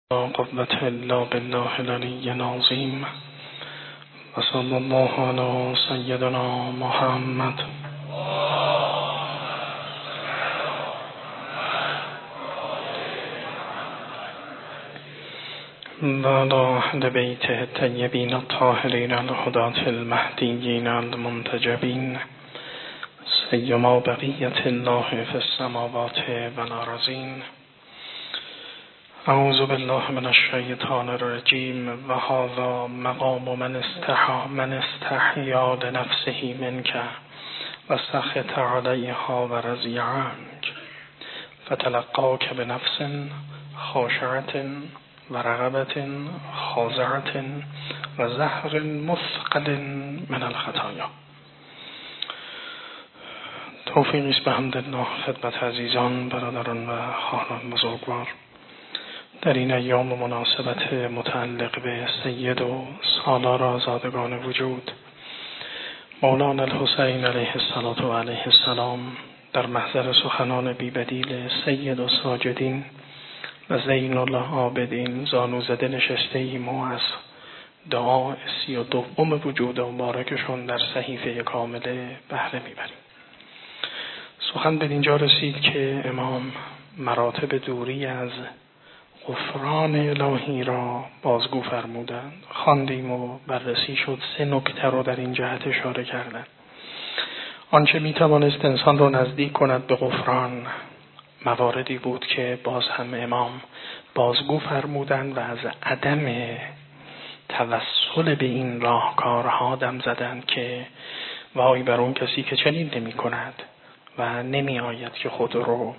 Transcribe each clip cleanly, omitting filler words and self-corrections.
لا قوة إلا بالله العلي العظيم وصلى الله على سيدنا محمد وعلى أهل بيته الطيبين الطاهرين الهداة المهديين المنتجبين سيما بقية الله في السماوات والأرضين. اعوذ بالله من الشیطان الرجیم و هذا مقام من استحیا لنفسه منک و سخط علیها و رضی عنک فتلقاک بنفس خاشعة و رغبة خاضعة و زهر مثقل من الخطایا. توفیقی است به حمدالله خدمت عزیزان، برادران و خواهران بزرگوار. در این ایام مناسبت متعلق به سید و سالار آزادگان وجود مولانا الحسین علیه الصلاة و علیه السلام در محضر سخنان بی‌بدیل سید الساجدین و زین العابدین زانو زده نشسته ایم و از دعا 32 وجود مبارکشون در صحیفه کامله بهره میبریم. سخن به اینجا رسید که امام مراتب دوری از غفران الهی را بازگو فرمودند. خواندیم و بررسی شد 3 نکته رو در این جهت اشاره کردند. آنچه میتوانست انسان را نزدیک کند به غفران مواردی بود که باز هم امام بازگو فرمودند و از عدم توسل به این راهکارها دم زدند که وای بر اون کسی که چنین نمی کند و نمی آید که خود رو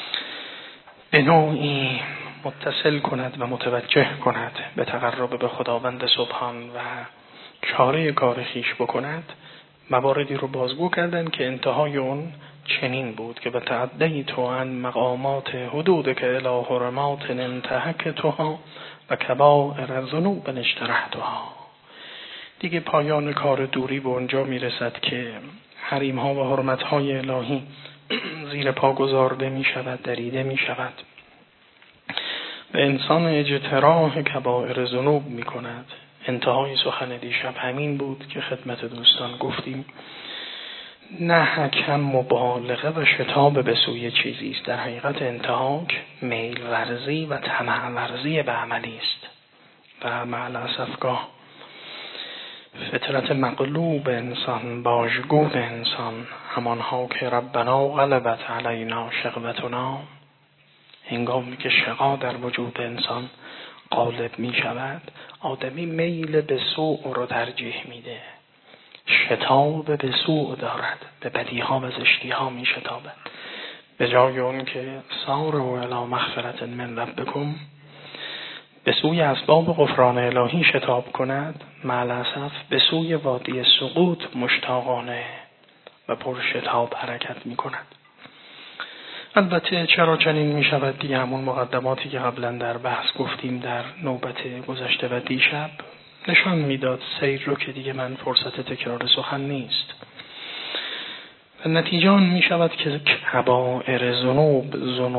به نوعی متصل کند و متوجه کند به تقرب به خداوند سبحان و چاره کار خیش بکند. مواردی رو بازگو کردن که انتهای اون چنین بود که به تعدیت عن مقامات حدود که الی حرمات انتهکتها و کبائر ذنوب اشترحتها. دیگه پایان کار دوری به اونجا میرسد که حریم ها و حرمت های الهی زیر پا گذارده می شود، دریده می شود. به انسان اجتراح کبائر ذنوب می کند. انتهای سخن دیشب همین بود که خدمت دوستان گفتیم. نه حکم مبالغه و شتاب به سوی چیزی است. در حقیقت انتهاک میل ورزی و طمع ورزی به عملی است و مع الاسف گاه فطرت مغلوب انسان، باژگون انسان، همانها که ربنا غلبت علینا شقوتنا، هنگامی که شقا در وجود انسان غالب می شود آدمی میل به سوء رو ترجیح میده، شتاب به سوء دارد، به بدیها و زشتیها می شتابد. به جای اون که ساروا الی مغفرة من ربکم به سوی اسباب غفران الهی شتاب کند، مع الاسف به سوی وادی سقوط مشتاقانه و پر شتاب حرکت می کند. البته چرا چنین می شود؟ دیگه همون مقدماتی که قبلا در بحث گفتیم در نوبت گذشته و دیشب نشان میداد سیر رو که دیگه من فرصت تکرار سخن نیست. و نتیجه آن می شود که کبائر ذنوب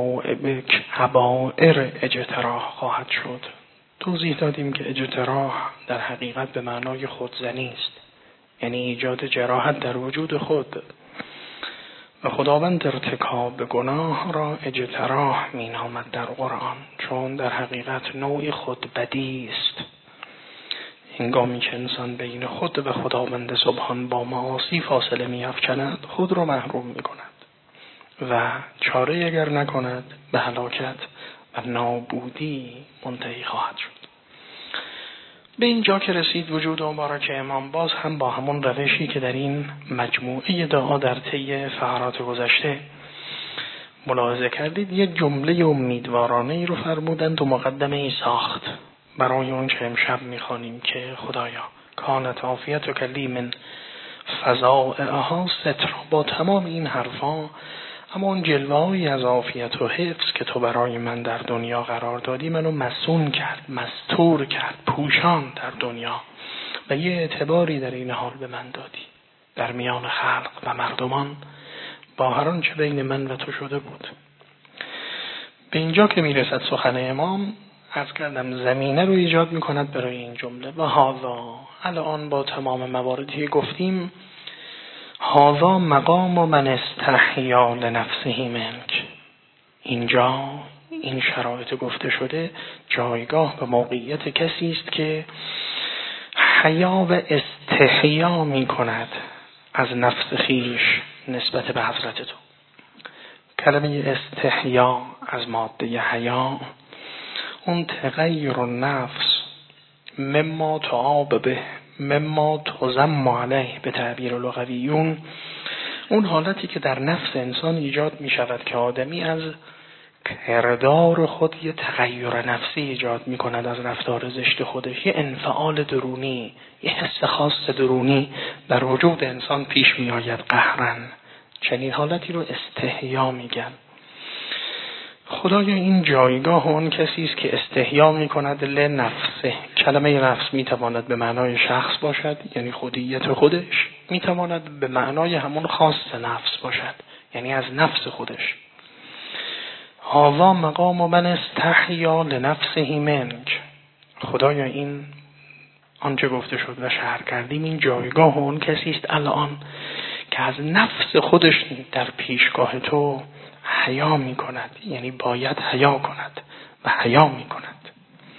کبائر اجتراح خواهد شد. توضیح دادیم که اجتراح در حقیقت به معنای خودزنی است، یعنی ایجاد جراحت در وجود خود. و خداوند ارتکاب گناه را اجتراح می نامد در قرآن، چون در حقیقت نوعی خودبدی است. هنگامی که انسان بین خود و خداوند سبحان با معاصی فاصله می افکند، خود را محروم می کند و چاره اگر نکند به هلاکت و نابودی منتهی خواهد شد. به اینجا که رسید وجود مبارک امام باز هم با همون روشی که در این مجموعه دعا در طی فقرات گذشته ملاحظه کردید، یک جمله امیدوارانه ای رو فرمودند و مقدمه ای ساخت برای اون که امشب میخوانیم که خدایا کانت عافیتک لی من فضائعها ستر. با تمام این حرفا اما اون جلوه‌ای از عافیت و حفظ که تو برای من در دنیا قرار دادی منو مصون کرد، مستور کرد، پوشان در دنیا و یه اعتباری در این حال به من دادی در میان خلق و مردمان با هر آنچه بین من و تو شده بود. به اینجا که میرسد سخن امام، عرض کردم زمینه رو ایجاد میکند برای این جمله. و هذا، الان با تمام مواردی گفتیم، هذا مقام من استحیا لنفسه منک، اینجا این شرایط گفته شده جایگاه و موقعیت کسی است که حیا و استحیا می کند از نفس خیش نسبت به حضرت تو. کلمه استحیا از ماده حیا، اون تغییر النفس مما تعاب به مما تضم علیه به تعبیر لغویون، اون حالتی که در نفس انسان ایجاد می شود که آدمی از کردار خود یه تغییر نفسی ایجاد می کند از رفتار زشت خودش، یه انفعال درونی، یه حس خاص درونی در وجود انسان پیش می آید قهرن. چنین حالتی رو استحیا میگن. خدایا این جایگاه اون کسی است که استحیا می کند لنفسه. کلمه نفس می تواند به معنای شخص باشد، یعنی خودیت خودش، می تواند به معنای همون خاص نفس باشد، یعنی از نفس خودش. هذا مقام من استحیا لنفسه منک. خدایا این آنچه گفته شد و شرح کردیم، این جایگاه اون کسی است الان که از نفس خودش در پیشگاه تو حیا می کند، یعنی باید حیا کند و حیا می کند.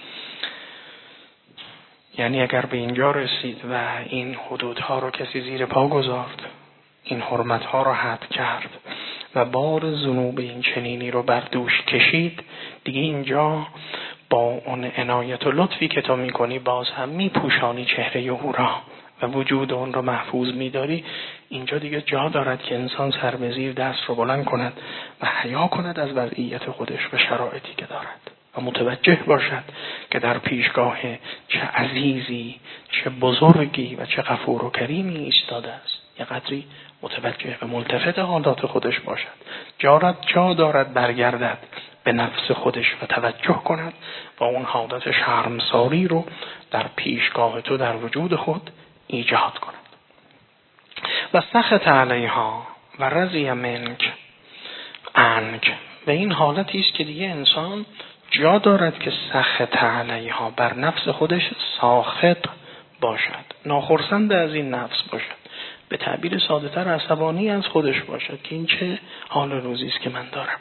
یعنی اگر به اینجا رسید و این حدودها رو کسی زیر پا گذارد، این حرمتها رو حد کرد و بار ذنوب این چنینی رو بر دوش کشید، دیگه اینجا با اون عنایت و لطفی که تو میکنی باز هم میپوشانی چهره او را و وجود اون رو محفوظ میداری. اینجا دیگه جا دارد که انسان سر به زیر دست رو بلند کند و حیا کند از وضعیت خودش و شرایطی که دارد و متوجه باشد که در پیشگاه چه عزیزی، چه بزرگی و چه غفور و کریمی ایستاده است. یه قدری متوجه و ملتفت حالات خودش باشد. جا دارد برگردد به نفس خودش و توجه کند و اون حالت شرمساری رو در پیشگاه تو در وجود خود ایجاد کند. و سخط علیها و رضی منک عنک. و این حالتی است که دیگه انسان جا دارد که سخط علیها، بر نفس خودش ساخط باشد، ناخرسند از این نفس باشد، به تعبیر ساده تر عصبانی از خودش باشد که این چه حال روزی است که من دارم.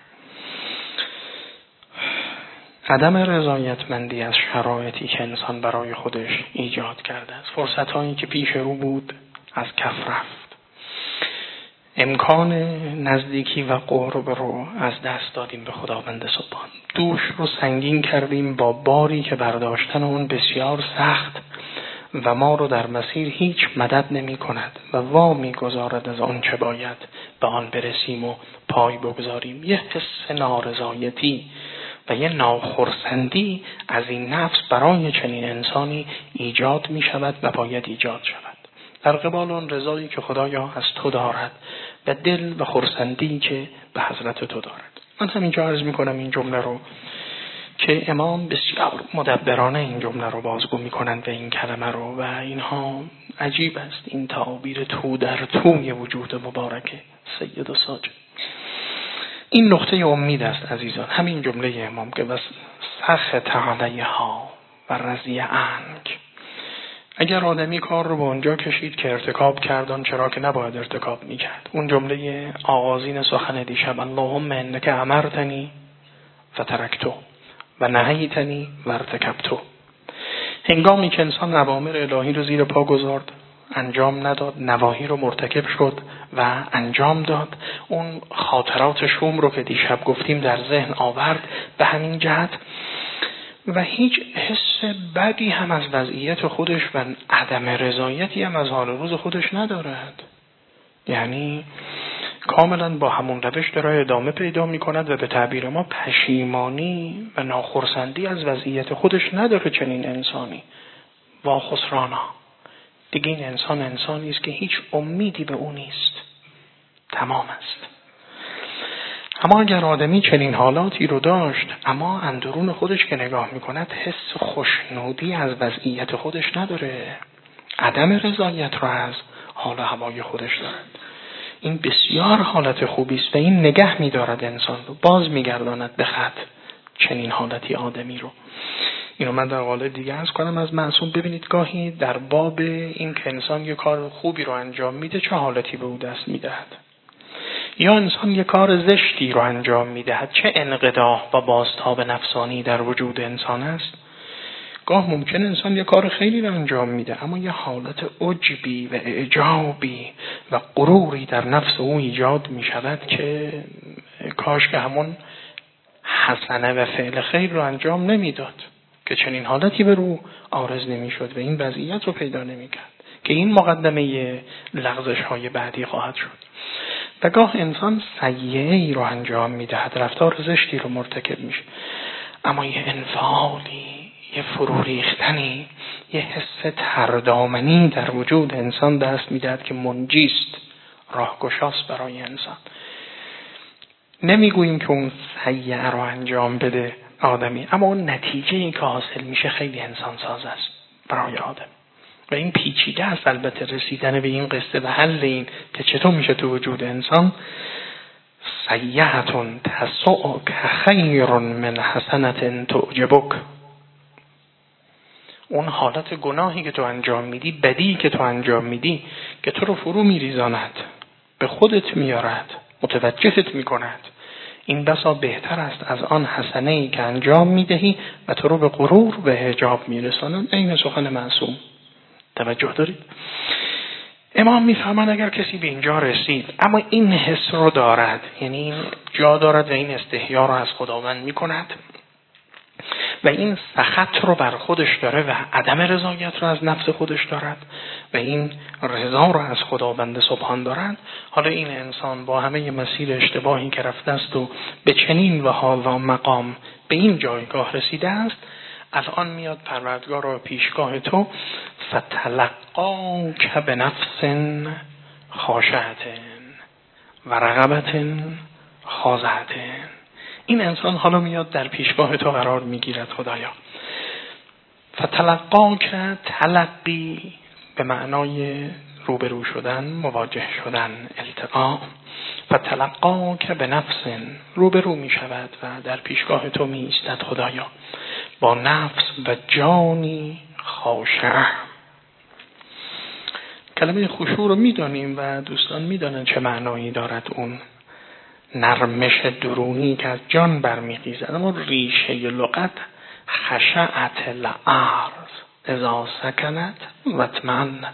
عدم رضایتمندی از شرایطی که انسان برای خودش ایجاد کرده است، فرصت‌هایی که پیش رو بود از کف رفت، امکان نزدیکی و قرب رو از دست دادیم به خداوند سبحان، دوش رو سنگین کردیم با باری که برداشتن اون بسیار سخت و ما رو در مسیر هیچ مدد نمی کند و وامی گذارد از آن چه باید به آن برسیم و پای بگذاریم. یه حس نارضایتی و یه ناخرسندی از این نفس برای چنین انسانی ایجاد می شود و باید ایجاد شود، در قبال اون رضایی که خدایا از تو دارد و دل و خرسندی که به حضرت تو دارد. من همینجا عرض می کنم این جمله رو که امام بسیار مدبرانه این جمله رو بازگو می کنند و این کلمه رو، و اینها عجیب است، این تعابیر تو در توی وجود مبارک سید و ساجد. این نقطه امید است عزیزان، همین جمله امام که بس سخط علیها و رضی عنک. اگر آدمی کار رو به اونجا کشید که ارتکاب کردن چرا که نباید ارتکاب میکرد، اون جمله آغازین سخن دیشب، اللهم انک امرتنی فترکتو و نهیتنی و ارتکبتو. هنگامی که انسان اوامر الهی رو زیر پا گذارد، انجام نداد، نواهی رو مرتکب شد و انجام داد، اون خاطرات شوم رو که دیشب گفتیم در ذهن آورد به همین جهت و هیچ حس بدی هم از وضعیت خودش و عدم رضایتی هم از حال روز خودش ندارد. یعنی کاملا با همون روش داره ادامه پیدا می کند و به تعبیر ما پشیمانی و ناخرسندی از وضعیت خودش نداره. چنین انسانی وا خسرانا، دیگه این انسان انسانی است که هیچ امیدی به اون نیست، تمام است. اما اگر آدمی چنین حالاتی رو داشت اما اندرون خودش که نگاه می کند حس خوشنودی از وضعیت خودش نداره، عدم رضایت رو از حال هوای خودش دارد، این بسیار حالت خوبی است و این نگه می‌دارد انسان رو، باز می‌گرداند به خط. چنین حالتی آدمی رو. اینو من در قالب دیگه عرض کنم از معصوم. ببینید گاهی در باب این که انسان یه کار خوبی رو انجام میده چه حالتی به او دست میدهد، یا انسان یه کار زشتی رو انجام میدهد چه انقداح و بازتاب نفسانی در وجود انسان است. گاه ممکن انسان یه کار خیلی رو انجام میده اما یه حالت عجبی و اعجابی و غروری در نفس او ایجاد میشود که کاش که همون حسنه و فعل خیر رو انجام نمیداد، که چنین حالتی به رو عارض نمیشد و این وضعیت رو پیدا نمیکرد که این مقدمه لغزش های بعدی خواهد شد. و گاه انسان سیئه‌ای رو انجام میدهد، رفتار زشتی رو مرتکب میشه، اما یه انفعالی، یه فرو ریختنی، یه حس تردامنی در وجود انسان دست میدهد که منجیست، راهگشاست برای انسان. نمیگوییم که اون سیئه رو انجام بده آدمی، اما اون نتیجه‌ای که حاصل میشه خیلی انسان ساز است برای آدم. و این پیچیده است البته رسیدن به این قصه و حل این که چطور میشه تو وجود انسان سیئه‌تون تسؤک خیر من حسنة تعجبک. اون حالت گناهی که تو انجام میدی، بدی که تو انجام میدی که تو رو فرو میریزاند، به خودت میارد، متوجهت میکند، این بسا بهتر است از آن حسنه‌ای که انجام میدهی و تو رو به غرور و اعجاب میرساند. این سخن معصوم. توجه دارید؟ امام میفهمند اگر کسی به اینجا رسید اما این حس رو دارد، یعنی این جا دارد و این استحیا رو از خداوند میکند و این سخط رو بر خودش داره و عدم رضایت رو از نفس خودش دارد و این رضا رو از خداوند سبحان دارد، حالا این انسان با همه مسیر اشتباهی که رفته است و به چنین و حال و مقام به این جایگاه رسیده است، الان میاد پروردگار رو پیشگاه تو فتلقاک بنفس خاشعة و رغبة خاضعة. این انسان حالا میاد در پیشگاه تو قرار میگیرد خدایا. فتلقاک تلقی به معنای روبرو شدن، مواجه شدن، التقا. فتلقاک بنفس روبرو میشود و در پیشگاه تو می ایستد خدایا با نفس و جانی خاشع. کلمه خشوع رو میدانیم و دوستان میدانن چه معنایی دارد، اون نرمش درونی که از جان برمیخیزد. اما ریشه لغت خشعت الارض اذا سکنت و اطمأنت.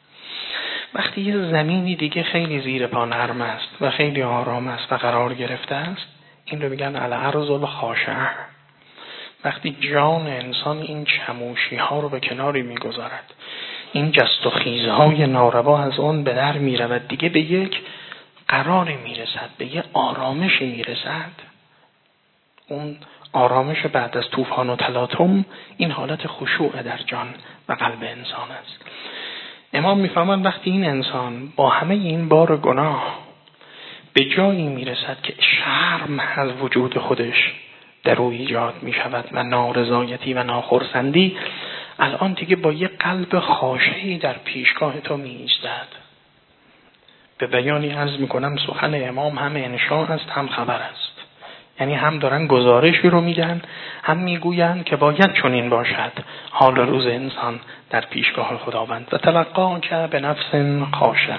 وقتی یه زمینی دیگه خیلی زیر پا نرم است و خیلی آرام است و قرار گرفته است، این رو میگن الارض الخاشعه. وقتی جان انسان این چموشی ها رو به کناری میگذارد، این جست و خیزهای ناروا از اون به در میرود، دیگه به یک قراری میرسد، به یک آرامش میرسد. اون آرامش بعد از طوفان و تلاطم، این حالت خشوع در جان و قلب انسان است. امام میفهمند وقتی این انسان با همه این بار گناه به جایی میرسد که شرم از وجود خودش در او ایجاد میشود و نارضایتی و ناخرسندی، الان دیگه با یک قلب خاشعی در پیشگاه تو میایستد. به بیانی عرض میکنم سخن امام هم انشاء است هم خبر است، یعنی هم دارن گزارشی رو میدن، هم میگوین که باید چنین باشد حال روز انسان در پیشگاه خداوند. و تلقاک به نفس خاشعه،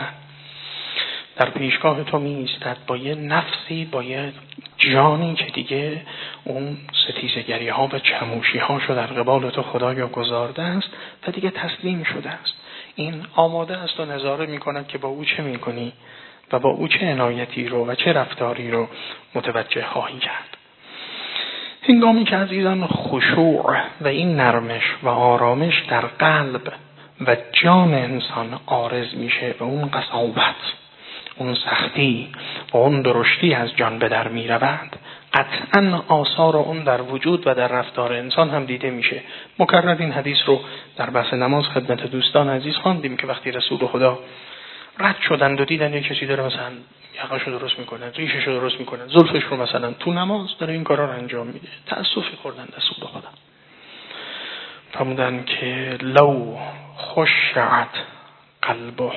در پیشگاه تو می ایستد با یه نفسی، با یه جانی که دیگه اون ستیزگری ها و چموشی هاشو در قبال تو خدایا گذارده است و دیگه تسلیم شده است. این آماده است و نظاره می کند که با او چه می کنی و با او چه عنایتی رو و چه رفتاری رو متوجه خواهی کرد. هنگامی که عزیزان خشوع و این نرمش و آرامش در قلب و جان انسان عارض میشه و اون قساوت، اون سختی و اون درشتی از جان به در می رود، قطعا آثار اون در وجود و در رفتار انسان هم دیده میشه. مکرر این حدیث رو در بحث نماز خدمت دوستان عزیز خواندیم که وقتی رسول خدا رد شدند و دیدن یک کسی داره مثلا یقه‌شو درست میکنه، ریششو درست میکنه، زلفش رو مثلا تو نماز داره این کارا رو انجام میده، تأسفی خوردن رسول خدا. فرمودن که لو خشعت قلبه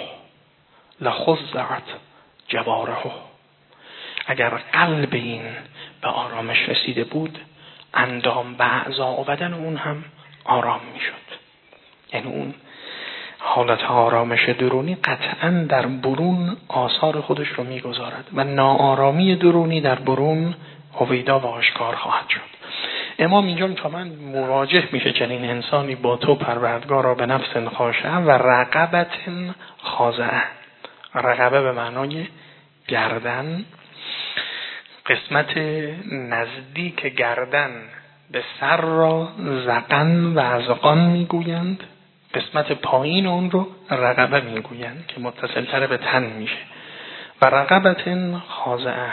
لخضعت جوارحه. اگر قلب این به آرامش رسیده بود، اندام و اعضا و بدن اون هم آرام میشد. یعنی اون حالت آرامش درونی قطعا در برون آثار خودش رو میگذارد و ناآرامی درونی در برون هویدا و آشکار خواهد شد. امام اینجا میفهمن مواجه میشه چنین انسانی با تو پروردگارا به نفس خاشعه و رقبت خاضعه. رقبه به معنای گردن، قسمت نزدیک گردن به سر را زقن و ازقان میگویند، قسمت پایین اون رو رقبه میگویند که متصل تر به تن میشه. و رقبت خاضعه،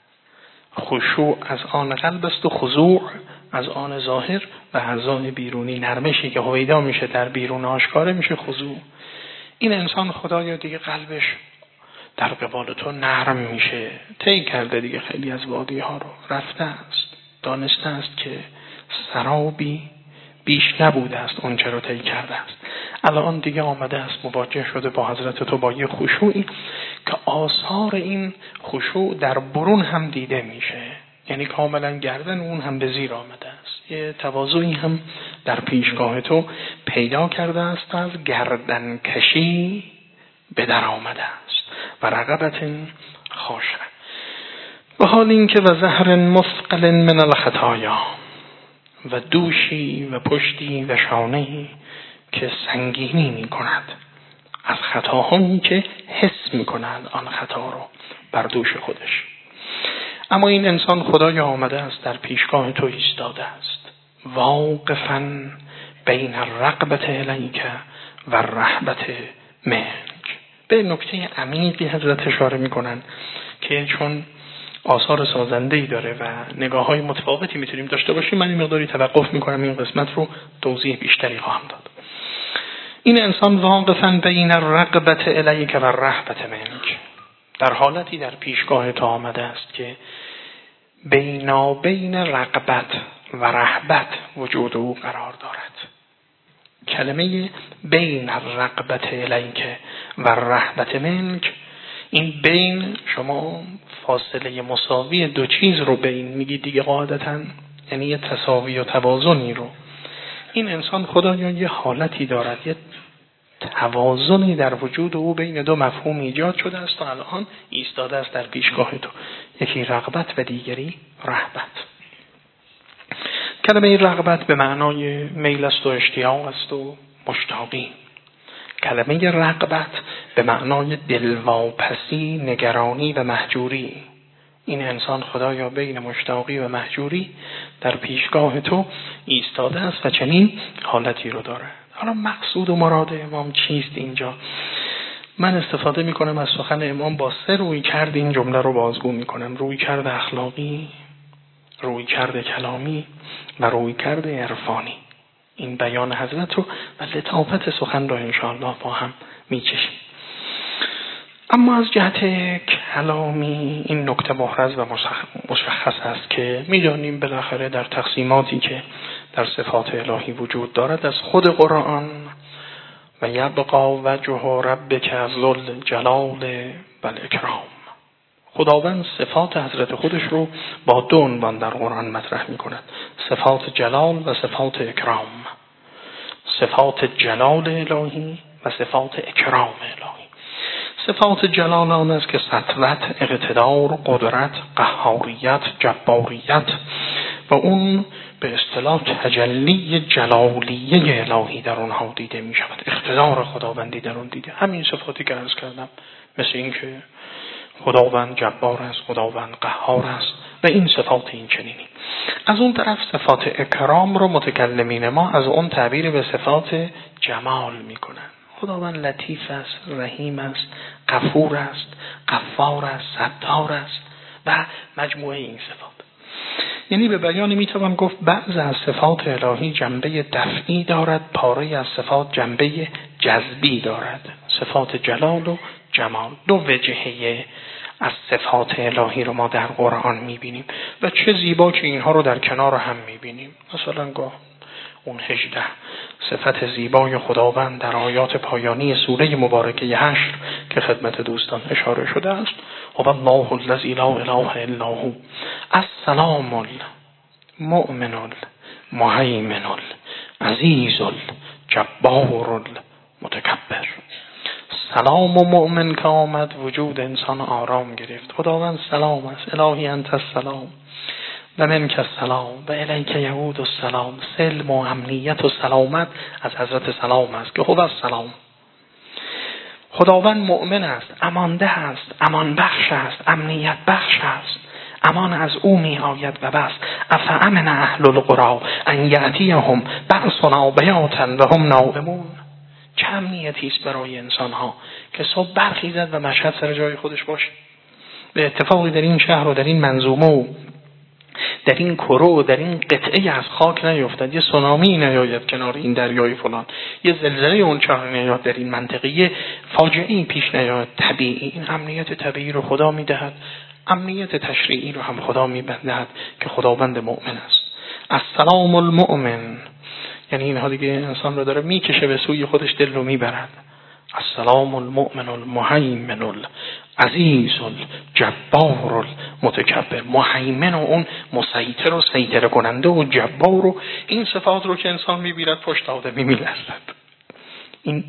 خشوع از آن قلب است و خضوع از آن ظاهر و اعضای بیرونی. نرمشی که هویدا میشه در بیرون آشکاره میشه خضوع. این انسان خدایا دیگه قلبش در قبال تو نرم میشه، طی کرده دیگه خیلی از وادی ها رو رفته است، دانسته است که سرابی بیش نبوده است اون چه رو طی کرده است. الان دیگه آمده است مواجه شده با حضرت تو با یه خشوعی که آثار این خشوع در برون هم دیده میشه. یعنی کاملا گردن اون هم به زیر آمده است، یه تواضعی هم در پیشگاه تو پیدا کرده است، از گردن کشی به در آمده است. و رقبت خاشعه و حال این که و زهر مثقل من الخطایا، و دوشی و پشتی و شانهی که سنگینی می کند از خطاهایی که حس می کند آن خطا رو بر دوش خودش. اما این انسان خدایا آمده است در پیشگاه تو ایستاده است، واقفاً بین الرغبت الیک و الرهبت منک. به نکته عمیقی حضرت اشاره می کنند که چون آثار سازنده‌ای داره و نگاه‌های متفاوتی میتونیم داشته باشیم، من این مقداری توقف میکنم، این قسمت رو توضیح بیشتری خواهم داد. این انسان واقفاً بین الرغبت الیک و الرهبت منک، در حالتی در پیشگاه تو آمده است که بین رغبت و رهبت وجود او قرار دارد. کلمه بین الرغبت الیک و الرهبت منک، این بین شما فاصله مساوی دو چیز رو بین میگید دیگه قاعدتاً، یعنی یه تساوی و توازنی رو. این انسان خدایا یه حالتی دارد، یه توازنی در وجود او بین دو مفهوم ایجاد شده است و الان ایستاده است در پیشگاه تو، یکی رغبت و دیگری رهبت. کلمه رغبت به معنای میل است و اشتیاق است و مشتاقی. کلمه رغبت به معنای دلواپسی، نگرانی و مهجوری. این انسان خدایا بین مشتاقی و مهجوری در پیشگاه تو ایستاده است و چنین حالتی رو داره. حالا مقصود و مراد امام چیست اینجا؟ من استفاده میکنم از سخن امام، با سه روی کرد این جمله رو بازگو میکنم: روی کرد اخلاقی، روی کرد کلامی و روی کرد عرفانی. این بیان حضرت رو و لطافت سخن رو انشاءالله با هم میچشیم. اما از جهت کلامی این نکته محرز و مشخص است که میدانیم بالاخره در تقسیماتی که در صفات الهی وجود دارد از خود قرآن و یبقا وجه ربک ذوال جلال و الاکرام، خداوند صفات حضرت خودش رو با دو عنوان در قرآن مطرح می کند: صفات جلال و صفات اکرام. صفات جلال الهی و صفات اکرام الهی. صفات جلال آن است که سطوت، اقتدار، قدرت، قهاریت، جباریت و اون به اصطلاح تجلی جلالیه الهی در اونها دیده می شود، اقتدار خداوندی در اون دیده. همین صفاتی که عرض کردم، مثل این که خداوند جبار است، خداوند قهار است و این صفات این چنینی. از اون طرف صفات اکرام رو متکلمین ما از اون تعبیر به صفات جمال می کنن. خداوند لطیف است، رحیم است، غفور است، غفار است، ستار است و مجموعه این صفات. یعنی به بیان میتوان گفت بعض از صفات الهی جنبه دفعی دارد، پاره از صفات جنبه جذبی دارد. صفات جلال و جمال دو وجهه از صفات الهی رو ما در قرآن میبینیم و چه زیبا که اینها رو در کنار هم میبینیم. مثلا گاه اون 18 صفت زیبای خداوند در آیات پایانی سوره مبارکه حشر که خدمت دوستان اشاره شده است: هو الله الذی لا اله الا هو السلام المؤمن المهیمن العزیز الجبار المتکبر. سلام و مؤمن که آمد وجود انسان آرام گرفت. خداوند سلام است، الهی انت السلام و منک السلام و الیک یعود السلام. سلم و امنیت و سلامت از حضرت سلام است که هو السلام. خداوند مؤمن است، امانده است، امان بخش است، امنیت بخش است. امان از او می آید و بس. افامن اهل القری ان یأتیهم بأسنا بیاتا و هم نائمون. چه امنیتی است برای انسان ها که صبح برخیزد و مشهد سر جای خودش باشه. به اتفاقی در این شهر و در این منظومه و در این کره و در این قطعه از خاک نیفتد، یه سونامی نیاید کنار این دریای فلان، یه زلزله اون چهار نیاید در این منطقه، فاجعه‌ای پیش نیاید طبیعی. این امنیت طبیعی رو خدا میدهد، امنیت تشریعی رو هم خدا میبندهد که خداوند مؤمن است. السلام المؤمن، یعنی اینها دیگه انسان رو داره میکشه به سوی خودش، دل رو میبرد. السلام المؤمن المهیمن العزیز الجبار المتکبر. مهیمن و اون مسیطر و سیطره کننده و جبار و این صفات رو که انسان میبیرد پشت آدمی میلرزد. این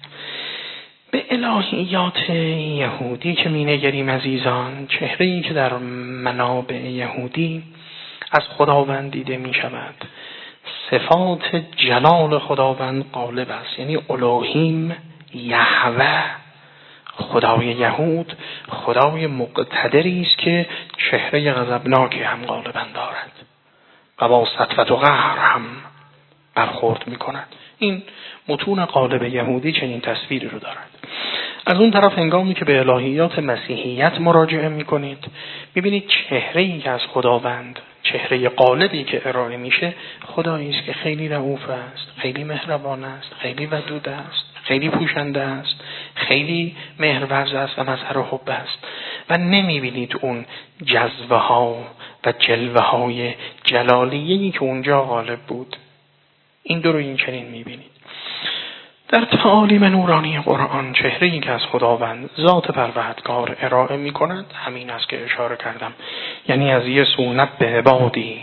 به الهیات یهودی که مینگریم عزیزان، چهره‌ای که در منابع یهودی از خداوند دیده میشود، صفات جلال خداوند غالب است. یعنی الوهیم، یهوه، خدای یهود خدای مقتدری است که چهره غضبناکی هم غالبا دارد و با سطوت و قهر هم برخورد میکند. این متون غالب یهودی چنین تصویری رو دارد. از اون طرف هنگامی که به الهیات مسیحیت مراجعه میکنید، میبینید چهره‌ای که از خداوند، چهره غالبی که ارائه میشه، خدایی است که خیلی رئوف است، خیلی مهربان است، خیلی ودود است، خیلی پوشنده است، خیلی مهرورز است و مظهر حب است و نمیبینید اون جذبه ها و جلوه های جلالیه‌ای که اونجا غالب بود. این دو رو این چنین میبینید. در تعالیم نورانی قرآن چهره‌ای که از خداوند ذات پروردگار ارائه می‌کند همین است که اشاره کردم. یعنی از یسوع نبئ عبادی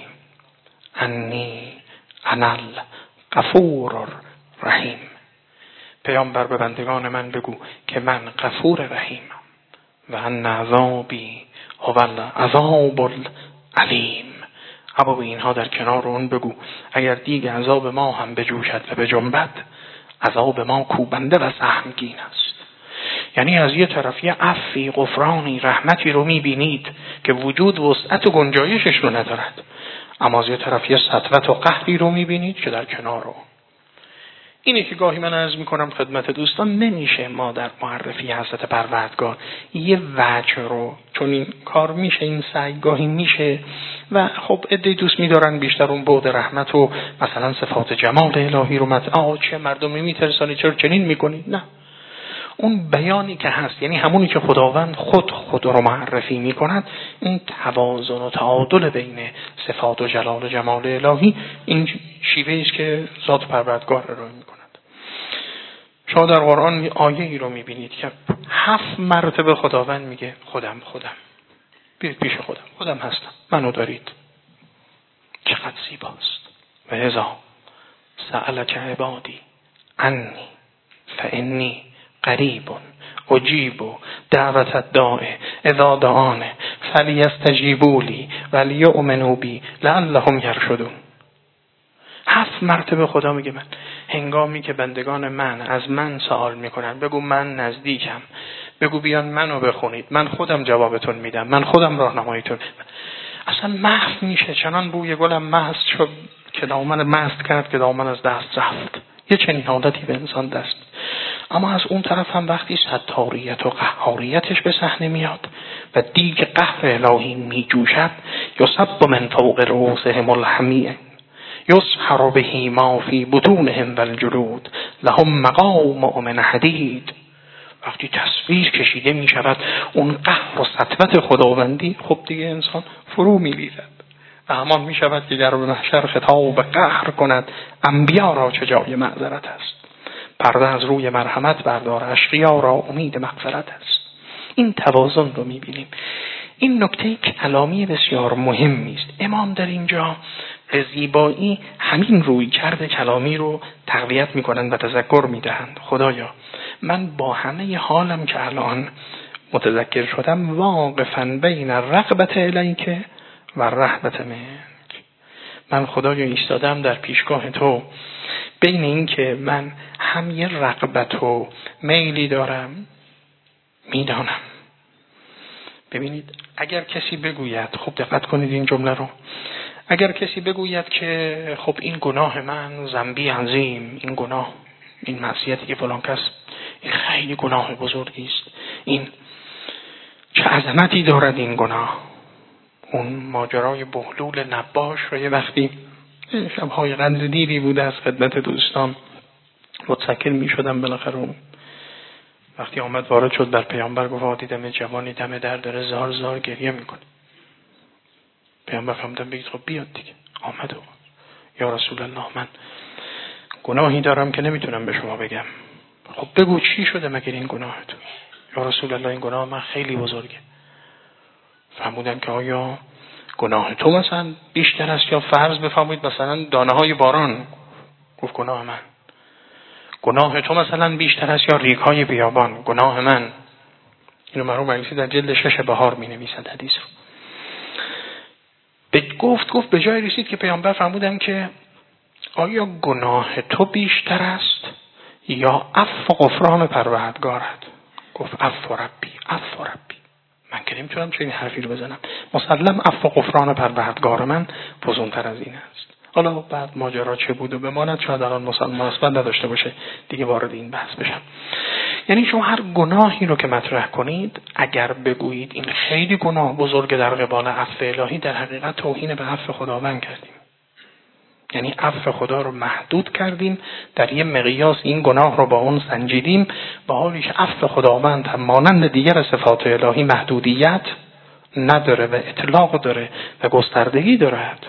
انی انا الغفور الرحیم. پیامبر به بندگان من بگو که من غفور رحیمم و ان عذابی هو العذاب العلیم. اما به اینها در کنار اون بگو اگر دیگ عذاب ما هم بجوشد و بجنبد، عذاب ما کوبنده و سهمگین است. یعنی از یه طرف یه عفی، غفرانی، رحمتی رو میبینید که وجود وسعت و گنجایشش رو ندارد، اما از یه طرف یه سطوت و قهری رو میبینید که در کنار رو. اینه که گاهی من عرض میکنم خدمت دوستان، نمیشه ما در معرفی حضرت پروردگار یه وجه رو، چون این کار میشه، این سعی گاهی میشه و خب عده دوست میدارن بیشتر اون بعد رحمت و مثلا صفات جمال الهی رو چه مردمی میترسانی، چرا چنین میکنید؟ نه، اون بیانی که هست، یعنی همونی که خداوند خود رو معرفی میکند، این توازن و تعادل بین صفات و جلال و جمال الهی، این شیوهی است که ذات پروردگار ارائه میکند. شما در قرآن آیه ای رو میبینید که 7 مرتبه خداوند میگه خودم، بیاید پیش خودم هستم، منو دارید. چقدر زیباست. و اذا سألک عبادی انی فانی قریب اجیب دعوت الداع اذا دعان فلیستجیبوا لی ولیؤمنوا بی لعلهم یرشدون. 7 مرتبه خدا میگه من، هنگامی که بندگان من از من سوال میکنن بگو من نزدیکم، بگو بیان منو بخونید، من خودم جوابتون میدم، من خودم راهنماییتون. اصلا محو میشه، چنان بوی گلم مست شد که دامن مست کرد که دامن از دست رفت. یه چنین حالتی به انسان دست. اما از اون طرف هم وقتی ستاریت و قهاریتش به صحنه میاد و دیگ قهر الهی میجوشد، یصب من فوق رؤوسهم الحمیه یسحر به ما فی بطونهم والجلود لهم مقام من حدید. وقتی تصویر کشیده می شود اون قهر و سطوت خداوندی، خب دیگه انسان فرو می ریزد و همان می شود که در محشر خطاب قهر کند انبیا را چه جای معذرت است، پرده از روی مرحمت بردار، اشقیا را امید مغفرت است. این توازن رو می بینیم. این نکته کلامی بسیار مهمی است. امام در اینجا به زیبایی همین روی کرده کلامی رو تقویت میکنن و تذکر میدهند. خدایا من با همه حالم که الان متذکر شدم واقفاً بین الرغبت الیک و الرهبة منک، من خدایا ایستادم در پیشگاه تو بین این که من هم یه رغبت و میلی دارم، میدانم. ببینید اگر کسی بگوید، خوب دقت کنید این جمله رو، اگر کسی بگوید که خب این گناه من ذنبی عظیم، این گناه، این معصیتی که فلان کس، این خیلی گناه بزرگی است، این چه عظمتی دارد این گناه. اون ماجرای بهلول نباش رو یه وقتی شب‌های قدر دیری بوده از خدمت دوستان متذکر می شدم، بالاخره اون وقتی آمد وارد شد بر پیامبر گفت دیدم جوانی دم در داره زار زار گریه میکنه. پیامبر فرمودن بگید خب بیاد دیگه. آمد و یا رسول الله من گناهی دارم که نمیتونم به شما بگم. خب بگو چی شده مگر این گناه تو؟ یا رسول الله این گناه من خیلی بزرگه. فرمودن که آیا گناه تو مثلا بیشتر است یا فرض بفرمایید مثلا دانه های باران؟ گفت گناه من. گناه تو مثلا بیشتر است یا ریگ های بیابان؟ گناه من. اینو مرحوم مجلسی در جلد 6 بهار می نویسند حدیث رو. گفت به جای رسید که پیامبر فرمودن که آیا گناه تو بیشتر است یا عفو و غفران پروردگارت؟ گفت عفو ربی، عفو ربی. من که نمیتونم چنین حرفی رو بزنم، مسلم عفو و غفران پروردگار من فزونتر از این است. حالا بعد ماجرا چه بود و بماند، شاید الان مناسبت نداشته باشه دیگه وارد این بحث بشم. یعنی شما هر گناهی رو که مطرح کنید اگر بگویید این خیلی گناه بزرگ در قبال عفو الهی، در حقیقت توهین به عفو خداوند کردیم. یعنی عفو خدا رو محدود کردیم، در یه مقیاس این گناه رو با اون سنجیدیم، با حالی که عفو خداوند هم مانند دیگر صفات الهی محدودیت نداره و اطلاق داره و گستردگی دارد.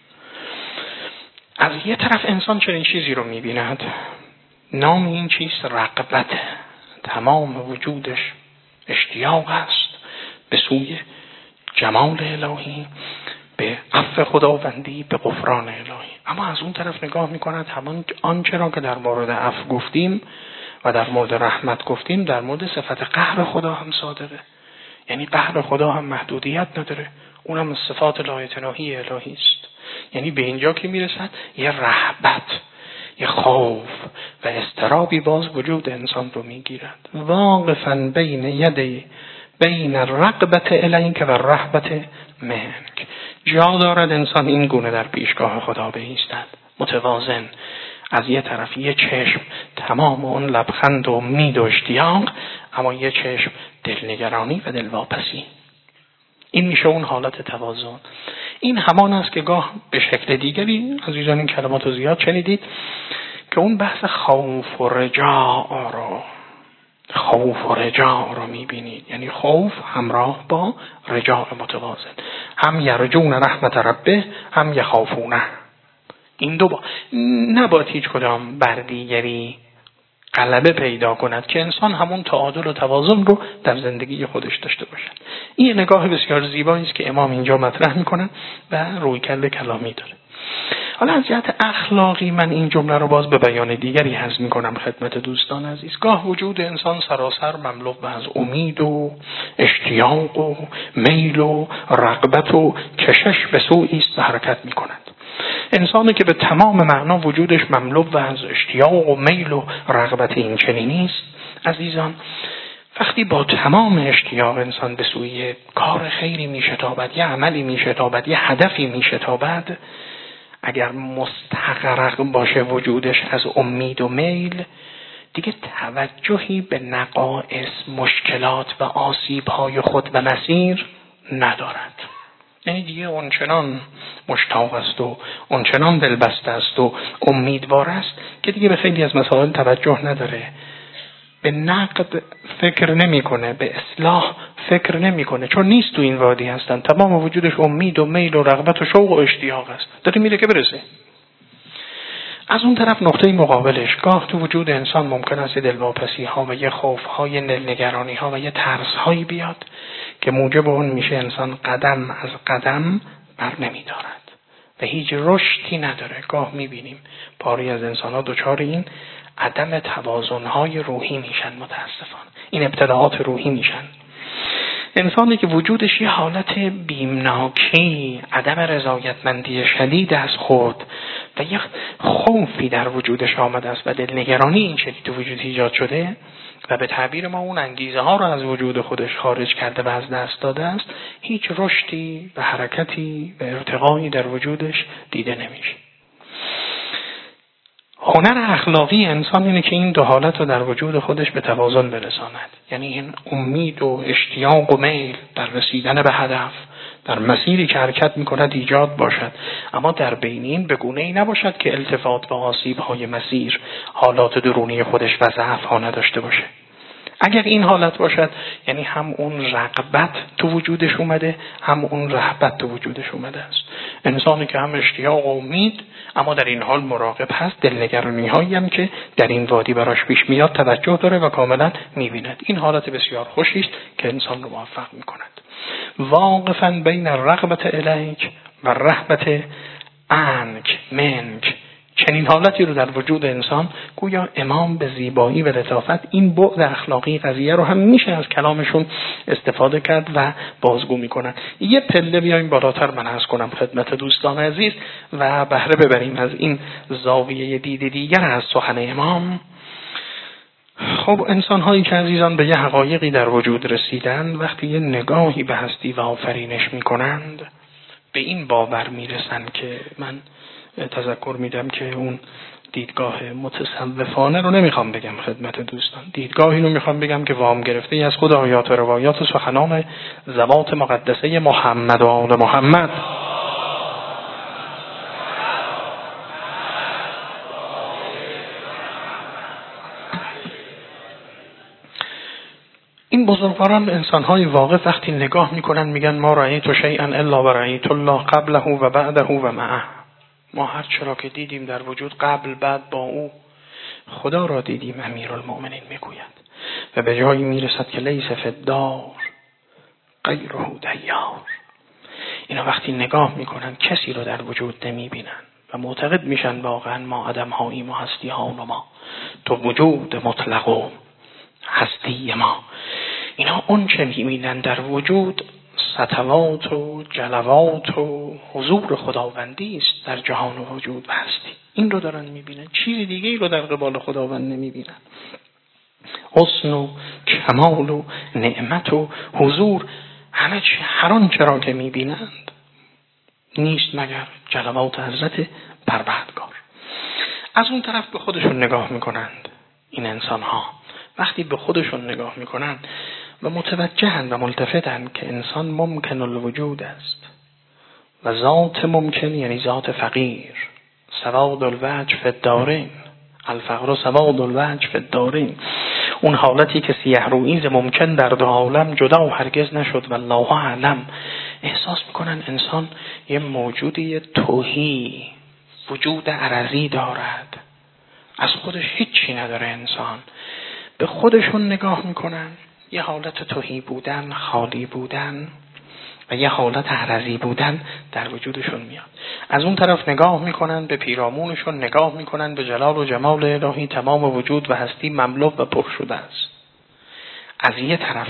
از یه طرف انسان چنین چیزی رو می‌بیند، نام این چیز رغبت، تمام وجودش اشتیاق است به سوی جمال الهی، به عفو خداوندی، به غفران الهی. اما از اون طرف نگاه می‌کند همان آنچه را که در مورد عفو گفتیم و در مورد رحمت گفتیم در مورد صفت قهر خدا هم صادقه. یعنی قهر خدا هم محدودیت نداره، اونم از صفات لایتناهی الهی است. یعنی به اینجا که میرسد یه رهبت، یه خوف و اضطرابی باز وجود انسان رو میگیرد. واقفاً بین الرغبت الیک و الرهبة منک. جا دارد انسان این گونه در پیشگاه خدا بایستد، متوازن. از یه طرف یه چشم تمام اون لبخند و امید و اشتیاق، اما یه چشم دلنگرانی و دلواپسی. این میشه اون حالت توازن. این همان است که گاه به شکل دیگری عزیزان این کلمات رو زیاد شنیدید که اون بحث خوف و رجاء رو میبینید. یعنی خوف همراه با رجاء متوازن، هم یرجون رحمت ربه هم یخافونه. این دو نباید هیچ کدام بر دیگری غلبه پیدا کند که انسان همون تعادل و توازن رو در زندگی خودش داشته باشد. این نگاه بسیار زیبایی است که امام اینجا مطرح میکنن و رویکرد کلامی داره. حالا از جهت اخلاقی من این جمله رو باز به بیان دیگری هضم میکنم خدمت دوستان عزیز. گاه وجود انسان سراسر مملو از امید و اشتیاق و میل و رغبت و کشش به سوی است و حرکت میکند. انسانی که به تمام معنا وجودش مملو از اشتیاق و میل و رغبت این چنینی است عزیزان، وقتی با تمام اشتیاق انسان به سوی کار خیری میشتابد، یه عملی میشتابد، یه هدفی میشتابد، اگر مستغرق باشه وجودش از امید و میل، دیگه توجهی به نقائص، مشکلات و آسیب‌های خود و مسیر ندارد. یعنی دیگه اونچنان مشتاق است و اونچنان دلبسته است و امیدوار است که دیگه به خیلی از مسائل توجه نداره، به نقد فکر نمیکنه، به اصلاح فکر نمیکنه، چون نیست تو این وادی هستن. تمام وجودش امید و میل و رغبت و شوق و اشتیاق است، داره میره که برسه. از اون طرف نقطه مقابلش گاه تو وجود انسان ممکن است دلواپسی ها و یه خوف های، نگرانی ها و یه ترس هایی بیاد که موجب اون میشه انسان قدم از قدم بر نمیدارد و هیچ رشدی نداره. گاه میبینیم پاری از انسان‌ها دچار این عدم توازن‌های روحی میشن، متاسفانه این ابتلاعات روحی میشن. انسانی که وجودش یه حالت بیمناکی، عدم رضایتمندی شدید از خود و یه خوفی در وجودش آمده است و دلنگرانی این شدید تو وجود ایجاد شده و به تعبیر ما اون انگیزه ها رو از وجود خودش خارج کرده و از دست داده است، هیچ رشدی و حرکتی و ارتقایی در وجودش دیده نمیشه. هنر اخلاقی انسان اینه که این دو حالت رو در وجود خودش به توازن برساند. یعنی این امید و اشتیاق و میل در رسیدن به هدف در مسیری که حرکت میکند ایجاد باشد، اما در بین این به گونه‌ای نباشد که التفات به آسیب‌های مسیر حالات درونی خودش و ضعف‌ها نداشته باشه. اگر این حالت باشد یعنی هم اون رغبت تو وجودش اومده، هم اون رهبت تو وجودش اومده است. انسانی که هم اشتیاق و امید اما در این حال مراقب هست، دلنگرانی هایی هم که در این وادی براش پیش میاد توجه داره و کاملا میبیند. این حالت بسیار خوشی است که انسان رو موفق میکند. واقفا بین الرغبت الیک و رهبت عنک منک، چنین حالتی رو در وجود انسان گویا امام به زیبایی و لطافت این بعد اخلاقی قضیه رو هم میشه از کلامشون استفاده کرد و بازگو میکنن. یه پله بیایم بالاتر من عرض کنم خدمت دوستان عزیز و بهره ببریم از این زاویه دید دیگر از سخن امام. خب انسان هایی که عزیزان به یه حقایقی در وجود رسیدن، وقتی یه نگاهی به هستی و آفرینش میکنند به این باور میرسن که من تذکر میدم که اون دیدگاه متصوفانه رو نمیخوام بگم خدمت دوستان، دیدگاهی رو میخوام بگم که وام گرفته از خود آیات و روایات و سخنان ذوات مقدسه محمد و آل محمد. این بزرگواران انسان‌های واقف وقتی نگاه میکنن میگن ما رأیت شیئا الا و رأیت الله قبله و بعده و معه. ما هر چرا که دیدیم در وجود قبل بعد با او خدا را دیدیم. امیرالمؤمنین میگوید و به جایی میرسد که لیس فی الدار غیره دیار. اینا وقتی نگاه میکنن کسی رو در وجود نمیبینن و معتقد میشن واقعا ما آدم هاییم و هستی ها و ما تو وجود مطلق و هستی ما. اینا اون چه میبینن در وجود سطوات و جلوات و حضور خداوندی است در جهان و وجود و هستی. این رو دارن میبینن، چیز دیگه ای رو در قبال خداوند نمیبینن. حسن و کمال و نعمت و حضور همه چی هر آنچه را که میبینند نیست مگر جلوات حضرت پروردگار. از اون طرف به خودشون نگاه میکنند. این انسان ها وقتی به خودشون نگاه میکنن و متوجهن و ملتفتن که انسان ممکن الوجود است و ذات ممکن یعنی ذات فقیر، سواد الوجه فی الدارین، الفقر سواد الوجه فی الدارین، اون حالتی که سیه رویی ممکن در دو عالم جدا و هرگز نشد والله اعلم. احساس میکنن انسان یه موجودی تهی، وجود عرضی دارد، از خودش هیچی نداره. انسان به خودشون نگاه میکنن، یه حالت تهی بودن، خالی بودن و یه حالت عرضی بودن در وجودشون میاد. از اون طرف نگاه میکنن به پیرامونشون، نگاه میکنن به جلال و جمال الهی، تمام وجود و هستی مملو و پر شده است. از یه طرف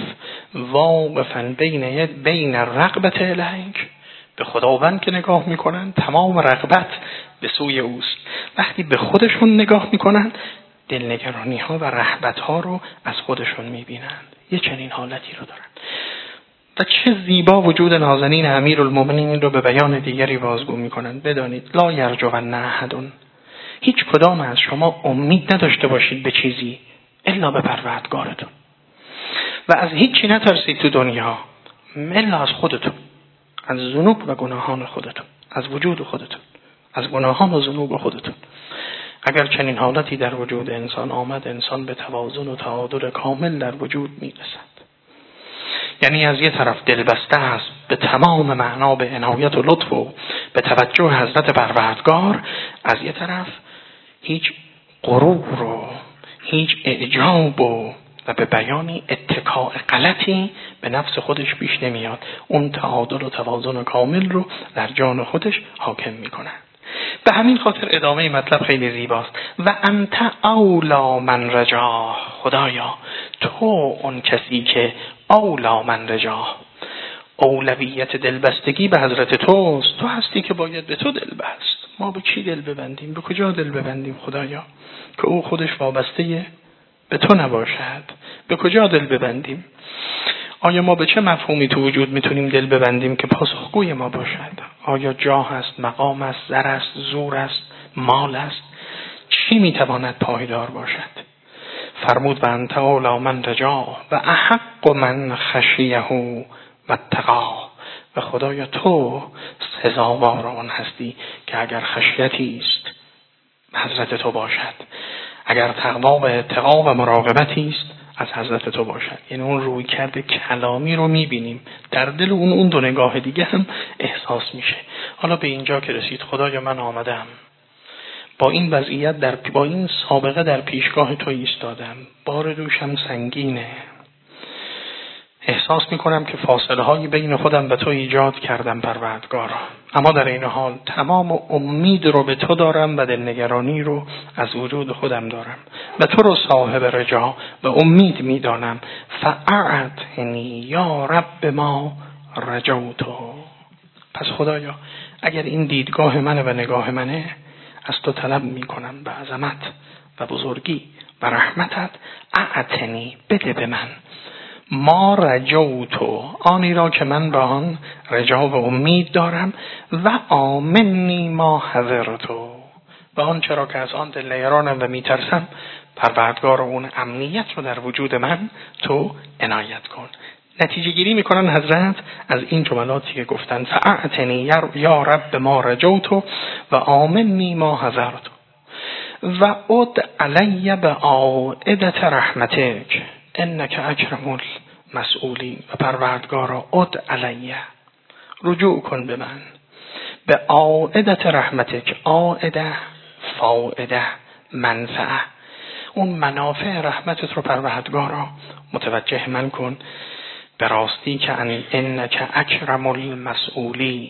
واقفا بین الرغبت الیک، به خداوند که نگاه میکنن تمام رغبت به سوی اوست. وقتی به خودشون نگاه میکنن دلنگرانی ها و رهبت ها رو از خودشون میبینند. یه چنین حالتی رو دارن و چه زیبا وجود نازنین امیرالمؤمنین رو به بیان دیگری بازگو میکنند. بدانید لا یرجون احد، هیچ کدام از شما امید نداشته باشید به چیزی الا به پروردگارتون و از هیچی نترسید تو دنیا الا از خودتون، از ذنوب و گناهان خودتون، از وجود خودتون، از گناهان و ذنوب خودتون. اگر چنین حالتی در وجود انسان آمد، انسان به توازن و تعادل کامل در وجود میرسد. یعنی از یه طرف دلبسته است به تمام معنا به عنایت و لطف و به توجه حضرت پروردگار، از یه طرف هیچ غرور و هیچ اعجاب و و به بیانی اتکاء غلطی به نفس خودش پیش نمیاد، اون تعادل و توازن کامل رو در جان خودش حاکم میکنه. به همین خاطر ادامه مطلب خیلی زیباست. و انت اولا من رجا، خدایا تو اون کسی که اولا من رجا، اولویت دلبستگی به حضرت توست، تو هستی که باید به تو دل بست. ما به کی دل ببندیم؟ به کجا دل ببندیم خدایا که او خودش وابسته به تو نباشد؟ به کجا دل ببندیم؟ آیا ما به چه مفهومی تو وجود میتونیم دل ببندیم که پاسخگوی ما باشد؟ آیا جاه است، مقام است، زر است، زور است، مال است؟ چی میتواند پایدار باشد؟ فرمود و انت اولا من رجا و احق من خشیه و اتقا، و خدایا تو سزاوار آن هستی که اگر خشیتی است حضرت تو باشد، اگر تقوا و اتقا و مراقبتی است از حضرت تو باشد. یعنی اون روی کرده کلامی رو میبینیم، در دل اون دو نگاه دیگه هم احساس میشه. حالا به اینجا که رسید، خدایا من آمدم با این وضعیت، با این سابقه در پیشگاه تو ایستادم، بار دوشم سنگینه، احساس میکنم که فاصله هایی بین خودم و تو ایجاد کردم پروردگارا، اما در این حال تمام امید رو به تو دارم و دلنگرانی رو از وجود خودم دارم و تو رو صاحب رجا و امید میدانم. فاعطنی یا رب ما رجوتو، پس خدایا اگر این دیدگاه منه و نگاه منه، از تو طلب میکنم به عظمت و بزرگی و رحمتت، اعطنی بده به من، ما رجوتو آنی را که من به آن رجا و امید دارم، و آمنی ما حذرتو و آن چرا که از آن دلنگرانم و میترسم، پروردگار اون امنیت رو در وجود من تو عنایت کن. نتیجه گیری میکنن حضرت از این جملاتی که گفتن فاعطنی یا رب ما رجوتو و آمنی ما حذرتو و اد علی به عائدت رحمتک انک اکرم المسئولین، و پروردگارا اد علی رجوع کن به من به عائدت رحمتک، عائده فائده منفعه، اون منافع رحمتت رو پروردگارا متوجه من کن. به راستی که انک اکرم المسئولین،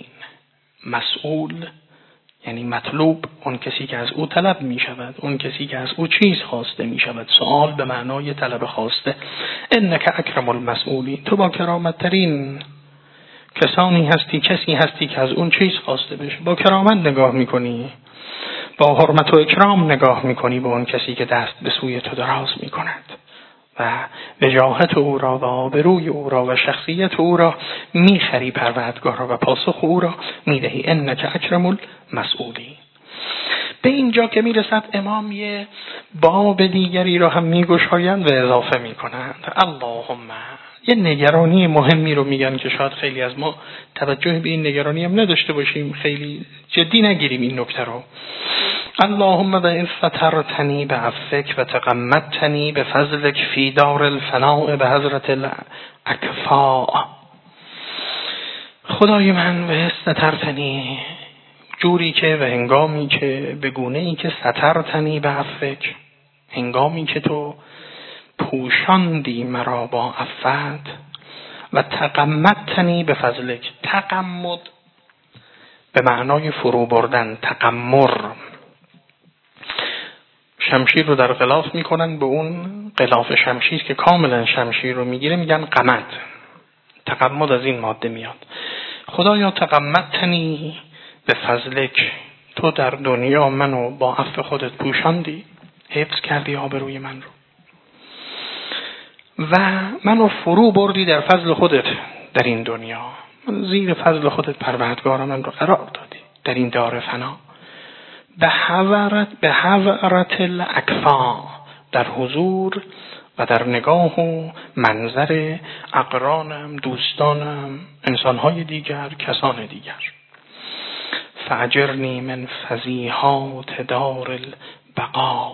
مسئول یعنی مطلوب، اون کسی که از او طلب می شود، اون کسی که از او چیز خواسته می شود، سؤال به معنای طلب خواسته. انک اکرم المسئولین، تو با کرامت ترین کسانی هستی، کسی هستی که از اون چیز خواسته بشه، با کرامت نگاه می کنی، با حرمت و اکرام نگاه می کنی به اون کسی که دست به سوی تو دراز می کند و وجاهت او را و آبروی او را و شخصیت او را میخری پروردگارا و پاسخ او را میدهی. انک اکرم المسئولین. به اینجا که میرسد امام یه باب دیگری را هم میگشایند و اضافه میکنند. اللهم، یه نگرانی مهمی رو میگن که شاید خیلی از ما توجه به این نگرانی هم نداشته باشیم، خیلی جدی نگیریم این نکته رو. اللهم و ان سترتنی بعفوک و تغمدتنی بفضلک فی دار الفناء به حضرت الاکفاء. خدای من و سترتنی، جوری که و هنگامی که به گونه‌ای که سترتنی بعفوک، هنگامی که تو پوشاندی مرا با عفوت، و تغمدتنی بفضلک، تغمد به معنای فرو بردن، تغمر. شمشیر رو در غلاف میکنن، به اون غلاف شمشیر که کاملا شمشیر رو میگیره میگن قمد. تغمد از این ماده میاد. خدایا تغمدتنی به فضلک، تو در دنیا منو با عفو خودت پوشاندی، حفظ کردی آبروی من رو و منو فرو بردی در فضل خودت در این دنیا، زیر فضل خودت پروردگار من رو قرار دادی در این دار فنا. به حضرت الاکفا، در حضور و در نگاه و منظر اقرانم، دوستانم، انسانهای دیگر، کسان دیگر. فاجرنی من فضیحات دار البقا.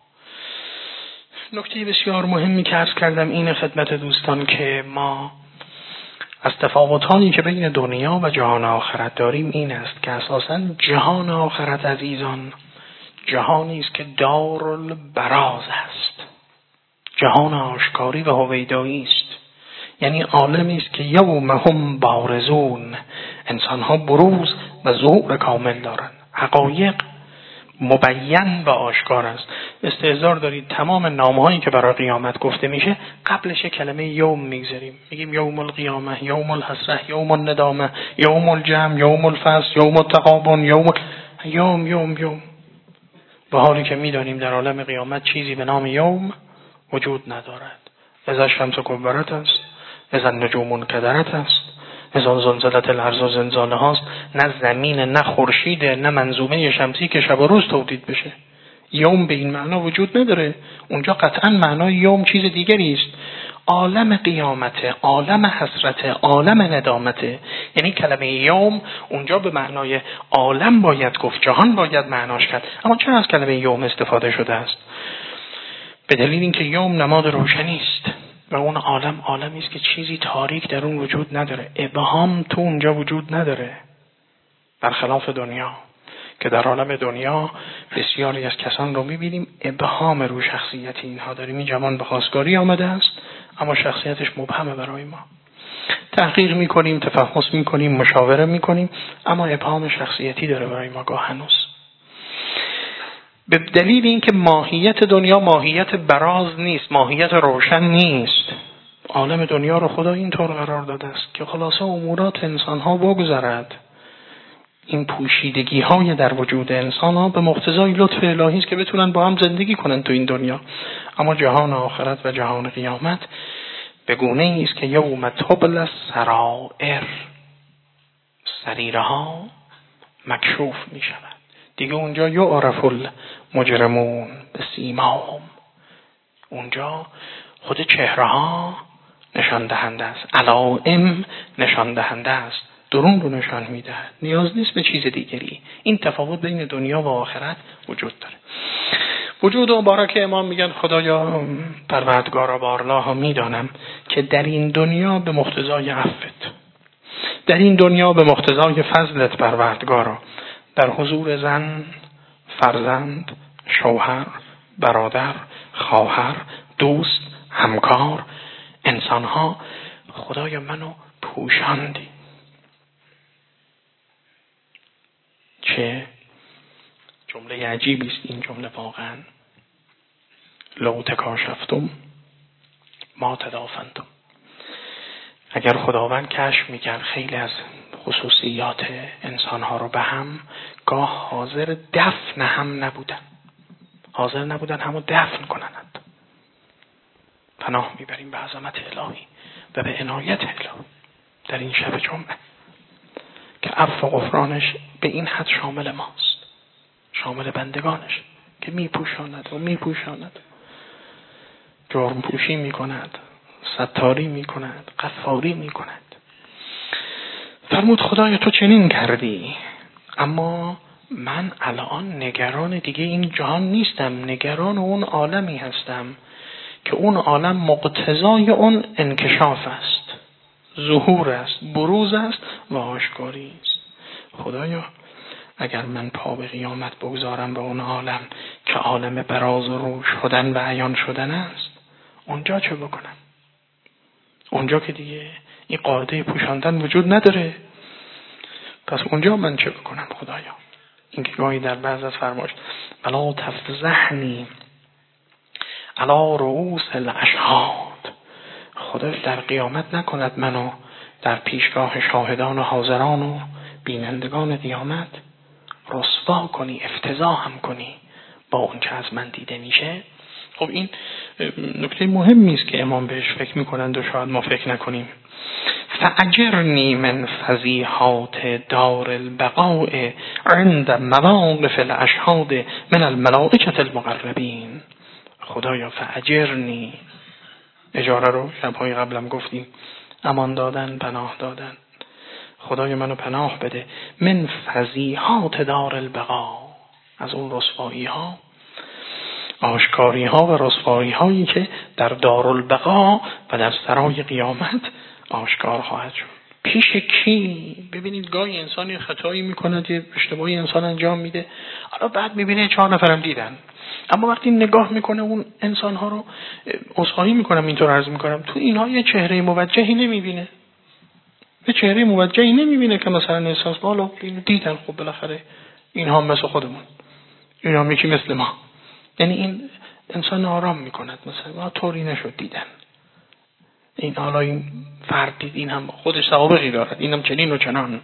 نکته بسیار مهمی که عرض کردم این خدمت دوستان که ما از تفاوتانی که بین دنیا و جهان آخرت داریم این است که اساساً جهان آخرت عزیزان جهانی است که دارالبراز است. جهان آشکاری و هویدایی است. یعنی عالمی است که یوم هم بارزون، انسان ها بروز و ظهور کامل دارند. حقایق مبین و آشکار است. استحضار دارید تمام نامه‌هایی که برای قیامت گفته میشه قبلش کلمه یوم میگذاریم، میگیم یوم القیامه، یوم الحسره، یوم الندامه، یوم الجمع، یوم الفصل، یوم التغابن، یوم. به حالی که میدانیم در عالم قیامت چیزی به نام یوم وجود ندارد. اذا الشمس کورت است، اذا النجوم انکدرت است، اذا زلزلت الارض زلزالها است. نه زمین، نه خورشید، نه منظومه شمسی که شب و روز تولید بشه. یوم به این معنا وجود نداره. اونجا قطعا معنای یوم چیز دیگری است. عالم قیامته، عالم حسرته، عالم ندامته. یعنی کلمه یوم اونجا به معنای عالم باید گفت، جهان باید معناش کرد. اما چرا از کلمه یوم استفاده شده است؟ به دلیل اینکه یوم نماد روشنی است و اون عالمی است که چیزی تاریک در اون وجود نداره. ابهام تو اونجا وجود نداره، برخلاف دنیا که در عالم دنیا بسیاری از کسان رو میبینیم ابهام رو شخصیت اینها داریم. این جوان به خواستگاری آمده است اما شخصیتش مبهمه برای ما. تحقیق میکنیم، تفحص میکنیم، مشاوره میکنیم، اما ابهام شخصیتی داره برای ما گاه هنوز. به دلیل اینکه ماهیت دنیا ماهیت براز نیست، ماهیت روشن نیست. عالم دنیا رو خدا اینطور قرار داده است که خلاصه امورات انسان ها بگذرد. این پوشیدگی های در وجود انسان ها به مقتضای لطف الهی است که بتونن با هم زندگی کنن تو این دنیا. اما جهان آخرت و جهان قیامت به گونه ای است که یوم تبلی السرائر، سریره ها مکشوف می شود. دیگه اونجا یعرف المجرمون بسیماهم، اونجا خود چهره ها نشان دهنده است، علائم نشان دهنده است، درون رو نشان میدهد. نیاز نیست به چیز دیگری. این تفاوت بین دنیا و آخرت وجود داره. وجود و بارک امام میگن خدایا پروردگارا بارلاها میدانم که در این دنیا به مقتضای عفوت، در این دنیا به مقتضای فضلت پروردگارا، در حضور زن، فرزند، شوهر، برادر، خواهر، دوست، همکار، انسانها، خدایا منو پوشاندی. چه جمله عجیبی است این جمله واقعا. لو تکاشفتم ما تدافنتم. اگر خداوند کشف میکرد خیلی از خصوصیات انسانها رو به هم، گاه حاضر دفن هم نبودن، حاضر نبودن همو دفن کنند. پناه میبریم به عظمت الهی و به عنایت الهی در این شب جمعه که عفو و غفرانش به این حد شامل ماست، شامل بندگانش که میپوشاند، جرم پوشی میکند، ستاری میکند، غفاری میکند. فرمود خدایا تو چنین کردی، اما من الان نگران دیگه این جهان نیستم، نگران اون عالمی هستم که اون عالم مقتضای اون انکشاف است، ظهور است، بروز است و آشکاری است. خدایا اگر من پا به قیامت بگذارم به اون عالم که عالم براز و روش شدن و عیان شدن است، اونجا چه بکنم؟ اونجا که دیگه این قاعده پوشاندن وجود نداره، پس اونجا من چه بکنم خدایا؟ این که گاهی در بعض از فرمایش الا تفضحنی علی رؤوس الاشهاد، خدا در قیامت نکند منو در پیشگاه شاهدان و حاضران و بینندگان قیامت رسوا کنی، افتضاحم کنی با اون که از من دیده میشه. خب این نکته مهمی است که امام بهش فکر میکنند و شاید ما فکر نکنیم. فاجرنی من فضیحات دار البقاء عند مواقف الاشهاد من الملائکه المقربین. خدایا فاجرنی، اجاره رو شبهای قبلم گفتیم، امان دادن، پناه دادن. خدای منو پناه بده من فضیحات دار البقاء، از اون رسوایی ها، آشکاری ها و رسوایی هایی که در دارالبقا و در سرای قیامت آشکار خواهد شد. پیش کی؟ ببینید گاهی انسانی خطایی میکنه، یه اشتباهی انسان انجام میده، حالا بعد میبینه 4 نفرم دیدن، اما وقتی نگاه میکنه اون انسانها رو، عذرخواهی میکنم اینطور عرض میکنم، تو اینها یه چهره موجهی نمیبینه، یه چهره موجهی نمیبینه که مثلا احساس بالا اینو دیدن، خب بالاخره اینها مثل خودمون، اینها یکی مثل ما. یعنی این انسان آرام میکند، مثلا ما طوری نشد دیدن، این حالا این فرد دید، این هم خودش سوابقی دارد، اینم چنین و چنان.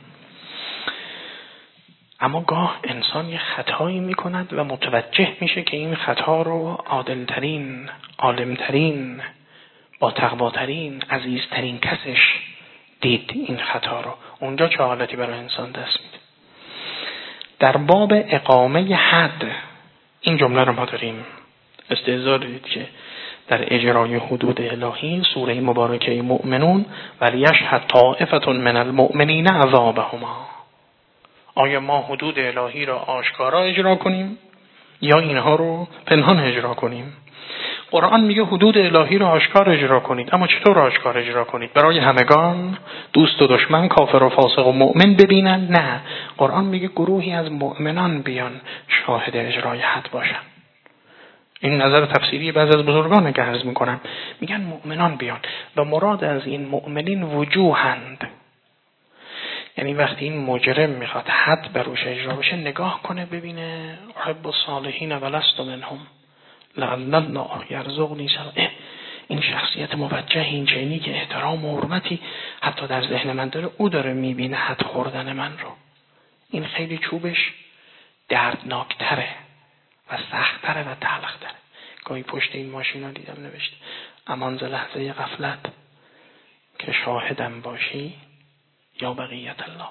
اما گاه انسان یه خطایی میکند و متوجه میشه که این خطا رو عادلترین، عالمترین، با تقواترین، عزیزترین کسش دید این خطا رو. اونجا چه حالتی برای انسان دست میده؟ در باب اقامه حد این جمله رو ما داریم. استحضار دید که در اجرای حدود الهی سوره مبارکه مؤمنون ولیشهد طائفة من المؤمنین عذابهما. آیا ما حدود الهی را آشکارا اجرا کنیم یا اینها رو پنهان اجرا کنیم؟ قرآن میگه حدود الهی را آشکار اجرا کنید، اما چطور آشکار اجرا کنید؟ برای همگان، دوست و دشمن، کافر و فاسق و مؤمن ببینن؟ نه، قرآن میگه گروهی از مؤمنان بیان شاهد اجرای حد باشن. این نظر تفسیری بعضی از بزرگان که عرض میکنن، میگن مؤمنان بیان و مراد از این مؤمنین وجوهند. یعنی وقتی این مجرم میخواد حد بروش اجرا بشه، نگاه کنه ببینه احب الصالحین ولست منهم لعل الله یرزقنی سلام. این شخصیت موجه، این چنینی که احترام و حرمتی حتی در ذهن من داره، او داره میبینه حد خوردن من رو. این خیلی چوبش دردناکتره و سخت‌تره و تلخ‌تره. گاهی پشت این ماشینا دیدم نوشته امان ز لحظه غفلت که شاهدم باشی یا بقیت الله.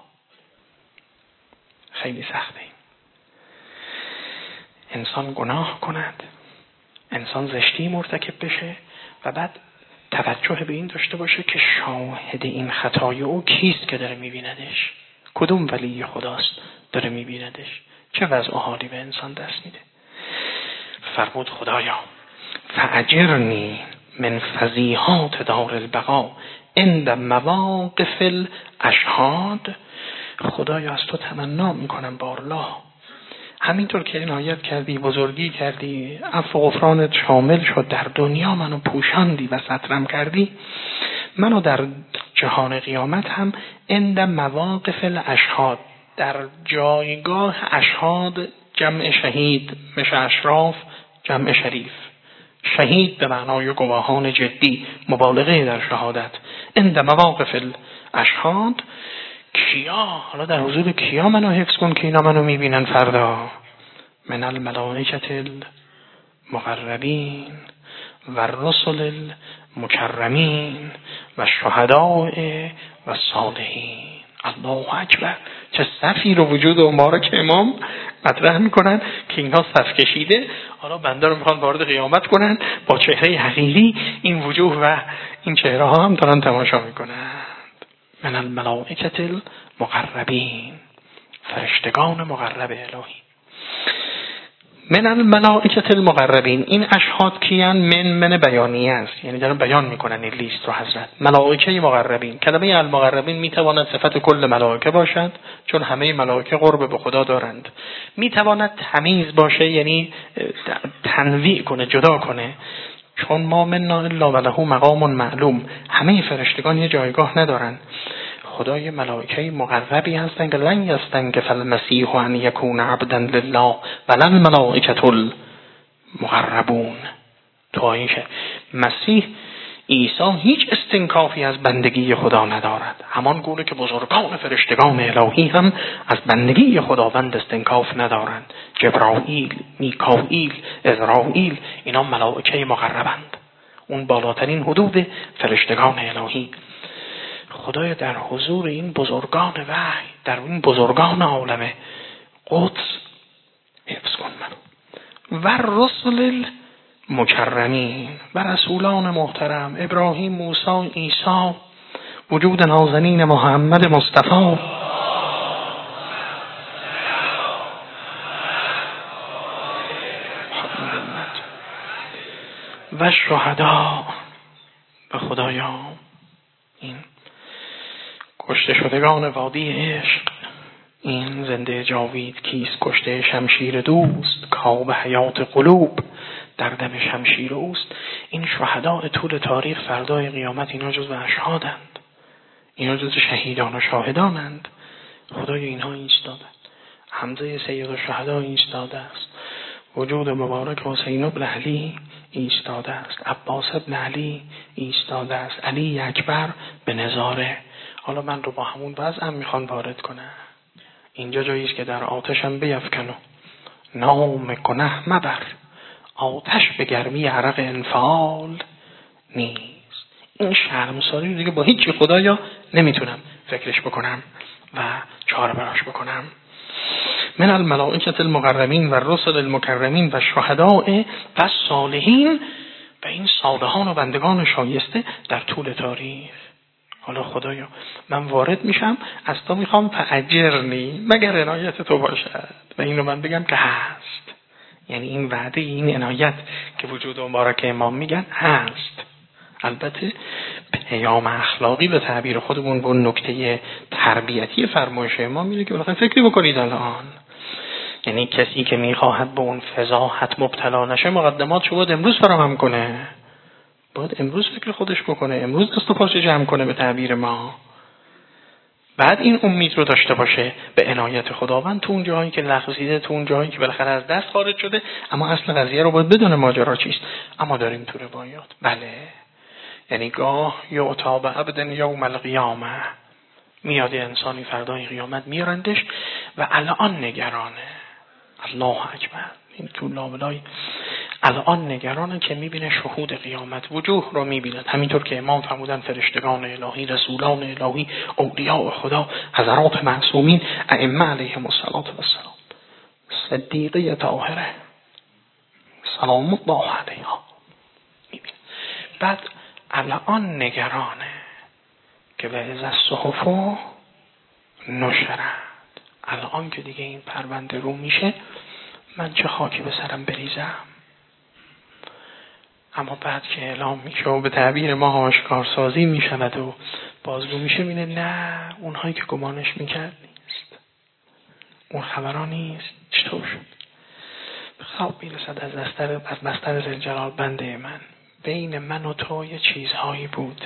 خیلی سخته این. انسان گناه کند، انسان زشتی مرتکب بشه و بعد توجه به این داشته باشه که شاهد این خطای او کیست که داره میبیندش، کدوم ولی خداست داره میبیندش. چه وضع و حالی به انسان دست میده. فرمود خدایا فاجرنی من فضیحات دار البقا عند مواقف الاشهاد. خدایا از تو تمنا میکنم بارلا، همینطور که عنایت کردی، بزرگی کردی، عفو و غفرانت شامل شد، در دنیا منو پوشاندی و سترم کردی، منو در جهان قیامت هم عند مواقف الاشهاد، در جایگاه اشهاد، جمع شهید، میشه اشراف، جمع شریف. شهید به معنای گواهان جدی، مبالغه در شهادت. عند مواقف الاشهاد کیا؟ حالا در حضور کیا منو حفظ کن که اینا منو میبینن فردا؟ من الملائکة المقربین و الرسل المکرمین و الشهداء و الصالحین. الله اکبر. چه صفی رو وجود ما را که امام مطرح میکنن که اینها صف کشیده، حالا بنده رو میخوان وارد قیامت کنن با چهره حقیقی. این وجوه و این چهره ها هم دارن تماشا میکنن. من الملائکة المقربین، فرشتگان مقرب الهی. من الملائکة المقربین، این اشهاد کیان؟ من بیانیه است، یعنی دارن بیان میکنن این لیست رو حضرت. ملائکه مقربین، کلمه المقربین میتواند صفت کل ملائکه باشد چون همه ملائکه قرب به خدا دارند. میتواند تمیز باشه، یعنی تنویع کنه، جدا کنه، چون ما منا الا وله مقام معلوم، همه فرشتگان یه جایگاه ندارن. خدای ملائکه مقربی هستند که لن یستنکف المسیح ان یکون عبدا لله ولا الملائکه المقربون. تو این مسیح عیسی هیچ استنکافی از بندگی خدا ندارد، همان گونه که بزرگان فرشتگان الهی هم از بندگی خداوند استنکاف ندارند. جبرائیل، میکائیل، عزرائیل، اینا ملائکه مقربند، اون بالاترین حدود فرشتگان الهی. خدای در حضور این بزرگان وحی، در این بزرگان عالم قدس حفظ کن منو. و رسل المکرمین، و رسولان محترم ابراهیم، موسی، عیسی، وجود نازنین محمد مصطفی، و شهدا. و خدایا این کشته شدگان وادی عشق، این زنده جاوید کیست کشته شمشیر دوست، کآب حیات قلوب در دم شمشیر اوست. این شهداء طول تاریخ فردای قیامت اینا جزو اشهادند، اینا جزو شهیدان و شاهدانند. خدای اینها ایستادند. حمزه سید الشهداء ایستاده است، وجود مبارک حسین بن علی ایستاده است، عباس بن علی ایستاده است، علی اکبر به نظاره. حالا من رو با همون وضعم میخوان وارد کنم. اینجا جایی است که در آتشم بیفکنو نام گنه مبر، آتش به گرمی عرق انفعال نیست. این شرمساری رو دیگه با هیچ خدایا نمیتونم فکرش بکنم و چاره براش بکنم. من الملائکة المقربین و الرسل المکرمین و شهداء و الصالحین، و این صالحان و بندگان شایسته در طول تاریخ. حالا خدایا من وارد میشم، از تو میخوام فاجرنی مگر عنایت تو باشد. و اینو من بگم که هست، یعنی این وعده، این عنایت که وجود مبارک امام میگن هست. البته پیام اخلاقی به تعبیر خودمون با نکته تربیتی فرمایش امام میگه که بالاخره فکری بکنید الان. یعنی کسی که میخواهد به اون فضاحت مبتلا نشه مقدمات شو باید امروز فراهم کنه، باید امروز فکر خودش بکنه، امروز دست و پاش جمع کنه به تعبیر ما. بعد این امید رو داشته باشه به عنایت خداوند تو اون جایی که لغزیده، تو اون جایی که بالاخره از دست خارج شده، اما اصل قضیه رو باید بدونه ماجرا چیست. اما داریم تو روایات بله، یعنی گاه یعطا به عبد یوم القیامه، میاد انسانی فردای قیامت میارندش و الان نگرانه. الله اکبر. این تو لابلای الان نگرانه که میبینه شهود قیامت، وجوه رو میبیند، همینطور که امام فرمودن فرشتگان الهی، رسولان الهی، اولیاء خدا، حضرات معصومین، ائمه علیهم الصلاة والسلام، صدیقه طاهره سلام الله علیها میبینه. بعد الان نگرانه که به از الصحف نشرت، الان که دیگه این پرونده رو میشه من چه خاکی به سرم بریزم. اما بعد که اعلام میشه و به تعبیر ما آشکارسازی میشود و بازگو میشه، میینه نه اونهایی که گمانش میکرد نیست، اون خبرها نیست. چطور شد؟ به خواب میرسد از بستر ذوالجلال بنده من، بین من و تو یه چیزهایی بود،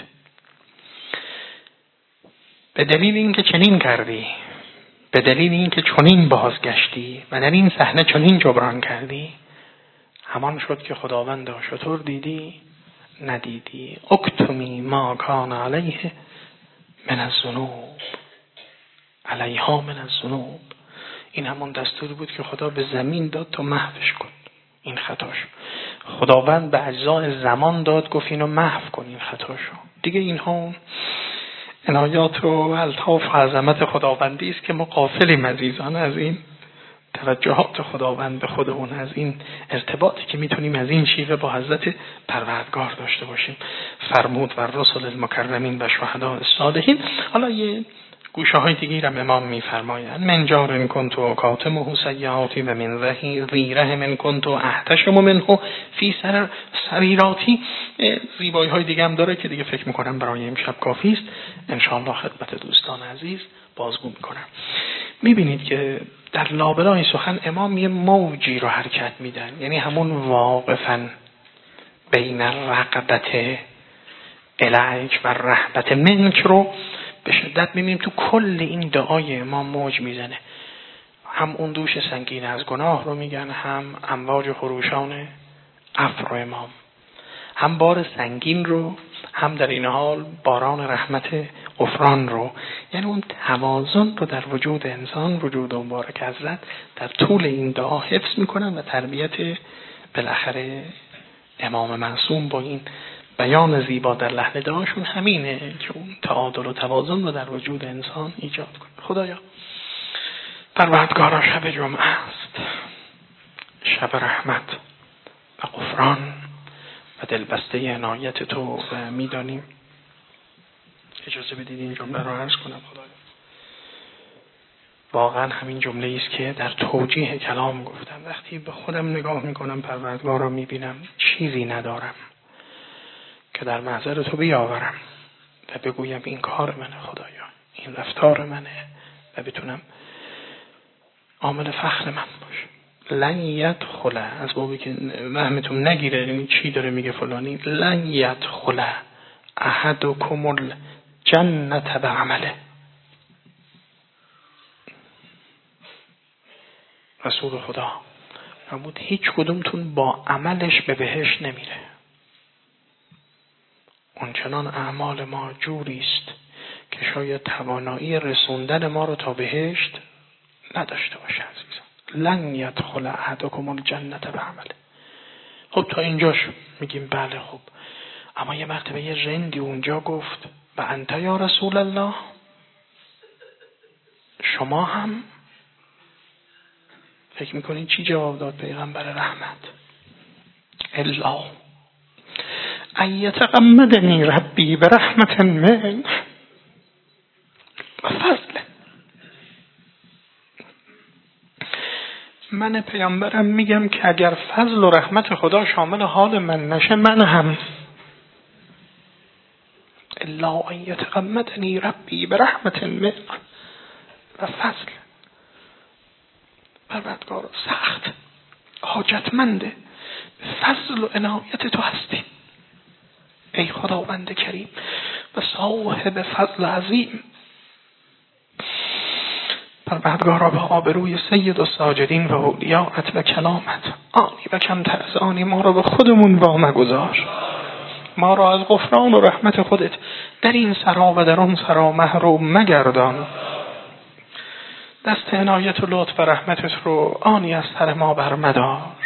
به دلیل اینکه چنین کردی، به دلیل اینکه چنین بازگشتی و در این صحنه چنین جبران کردی، همان شد که خداوند شطور دیدی ندیدی. اکتمی ما کان علیه من الذنوب، علیها من الذنوب. این همون دستور بود که خدا به زمین داد تا محوش کن این خطاشو. خداوند به اجزای زمان داد گفت اینو محو کن این خطاشو. دیگه اینها عنایات و الطاف و عظمت خداوندی است که ما غافلیم عزیزان از این توجهات خداوند به خودمون، از این ارتباطی که میتونیم از این شیوه با حضرت پروردگار داشته باشیم. فرمود و رسل المکرمین و شهداء الصالحین. حالا یه گوشه های دیگه هم امام میفرمایند من جار کنتو کاتمه سیئاتی و من ذیره من کنتو احتشم منه فی سریراتی. زیبایی های دیگه هم داره که دیگه فکر میکنم برای امشب کافی است. انشاءالله خدمت دوستان عزیز بازگو میکنم. میبینید که در لابلای سخن امام یه موجی رو حرکت میدن، یعنی همون واقفا بین رغبت الیک و رهبت منک رو به شدت میبینیم تو کل این دعای امام موج میزنه. هم اون دوش سنگین از گناه رو میگن، هم امواج خروشان عفو امام، هم بار سنگین رو، هم در این حال باران رحمت غفران رو. یعنی اون توازن رو در وجود انسان، وجود مبارک حضرت در طول این دعا حفظ میکنن و تربیت بالاخره امام معصوم با این بیان زیبا در لحن دعاشون همینه که اون تعادل و توازن رو در وجود انسان ایجاد کنه. خدایا پروردگارا شب جمعه است، شب رحمت و غفران و دلبسته عنایت تو و میدانیم. اجازه بدید این جمله رو عرض کنم. خدایا واقعا همین جمله است که در توجیه کلام گفتم. وقتی به خودم نگاه میکنم پروردگار رو میبینم چیزی ندارم که در محضر تو بیاورم و بگویم این کار منه. خدایا این رفتار منه و بتونم عامل فخر من باشه. لن یدخل، از بابی که وهمتون نگیره یعنی چی داره میگه فلانی، لن یدخل احدکم الجنة بعمله. رسول خدا فرمود هیچ کدومتون با عملش به بهشت نمیره. اونچنان اعمال ما جوری است که شاید توانایی رسوندن ما رو تا بهشت نداشته باشه. عزیزان لن یدخل احدکم الجنة بعمله. خب تا اینجاش میگیم بله خب، اما یه مرتبه یه رندی اونجا گفت و انت یا رسول الله، شما هم فکر میکنین چی جواب داد پیغمبر رحمت؟ الا ان یتغمدنی ربی برحمت منه و فضل. من پیامبرم میگم که اگر فضل و رحمت خدا شامل حال من نشه، من هم الا ان یتغمدنی ربی برحمت منه و فضل. پروردگار سخت حاجتمنده به فضل و عنایت تو هستی ای خداوند کریم و صاحب فضل عظیم. پروردگارا به آبروی سید الساجدین و اولیاءت و کلامت آنی و کمتر از آنی ما را به خودمون وامگذار، ما را از غفران و رحمت خودت در این سرا و در اون سرا محروم مگردان. دست عنایت و لطف و رحمتت رو آنی از سر ما برمدار.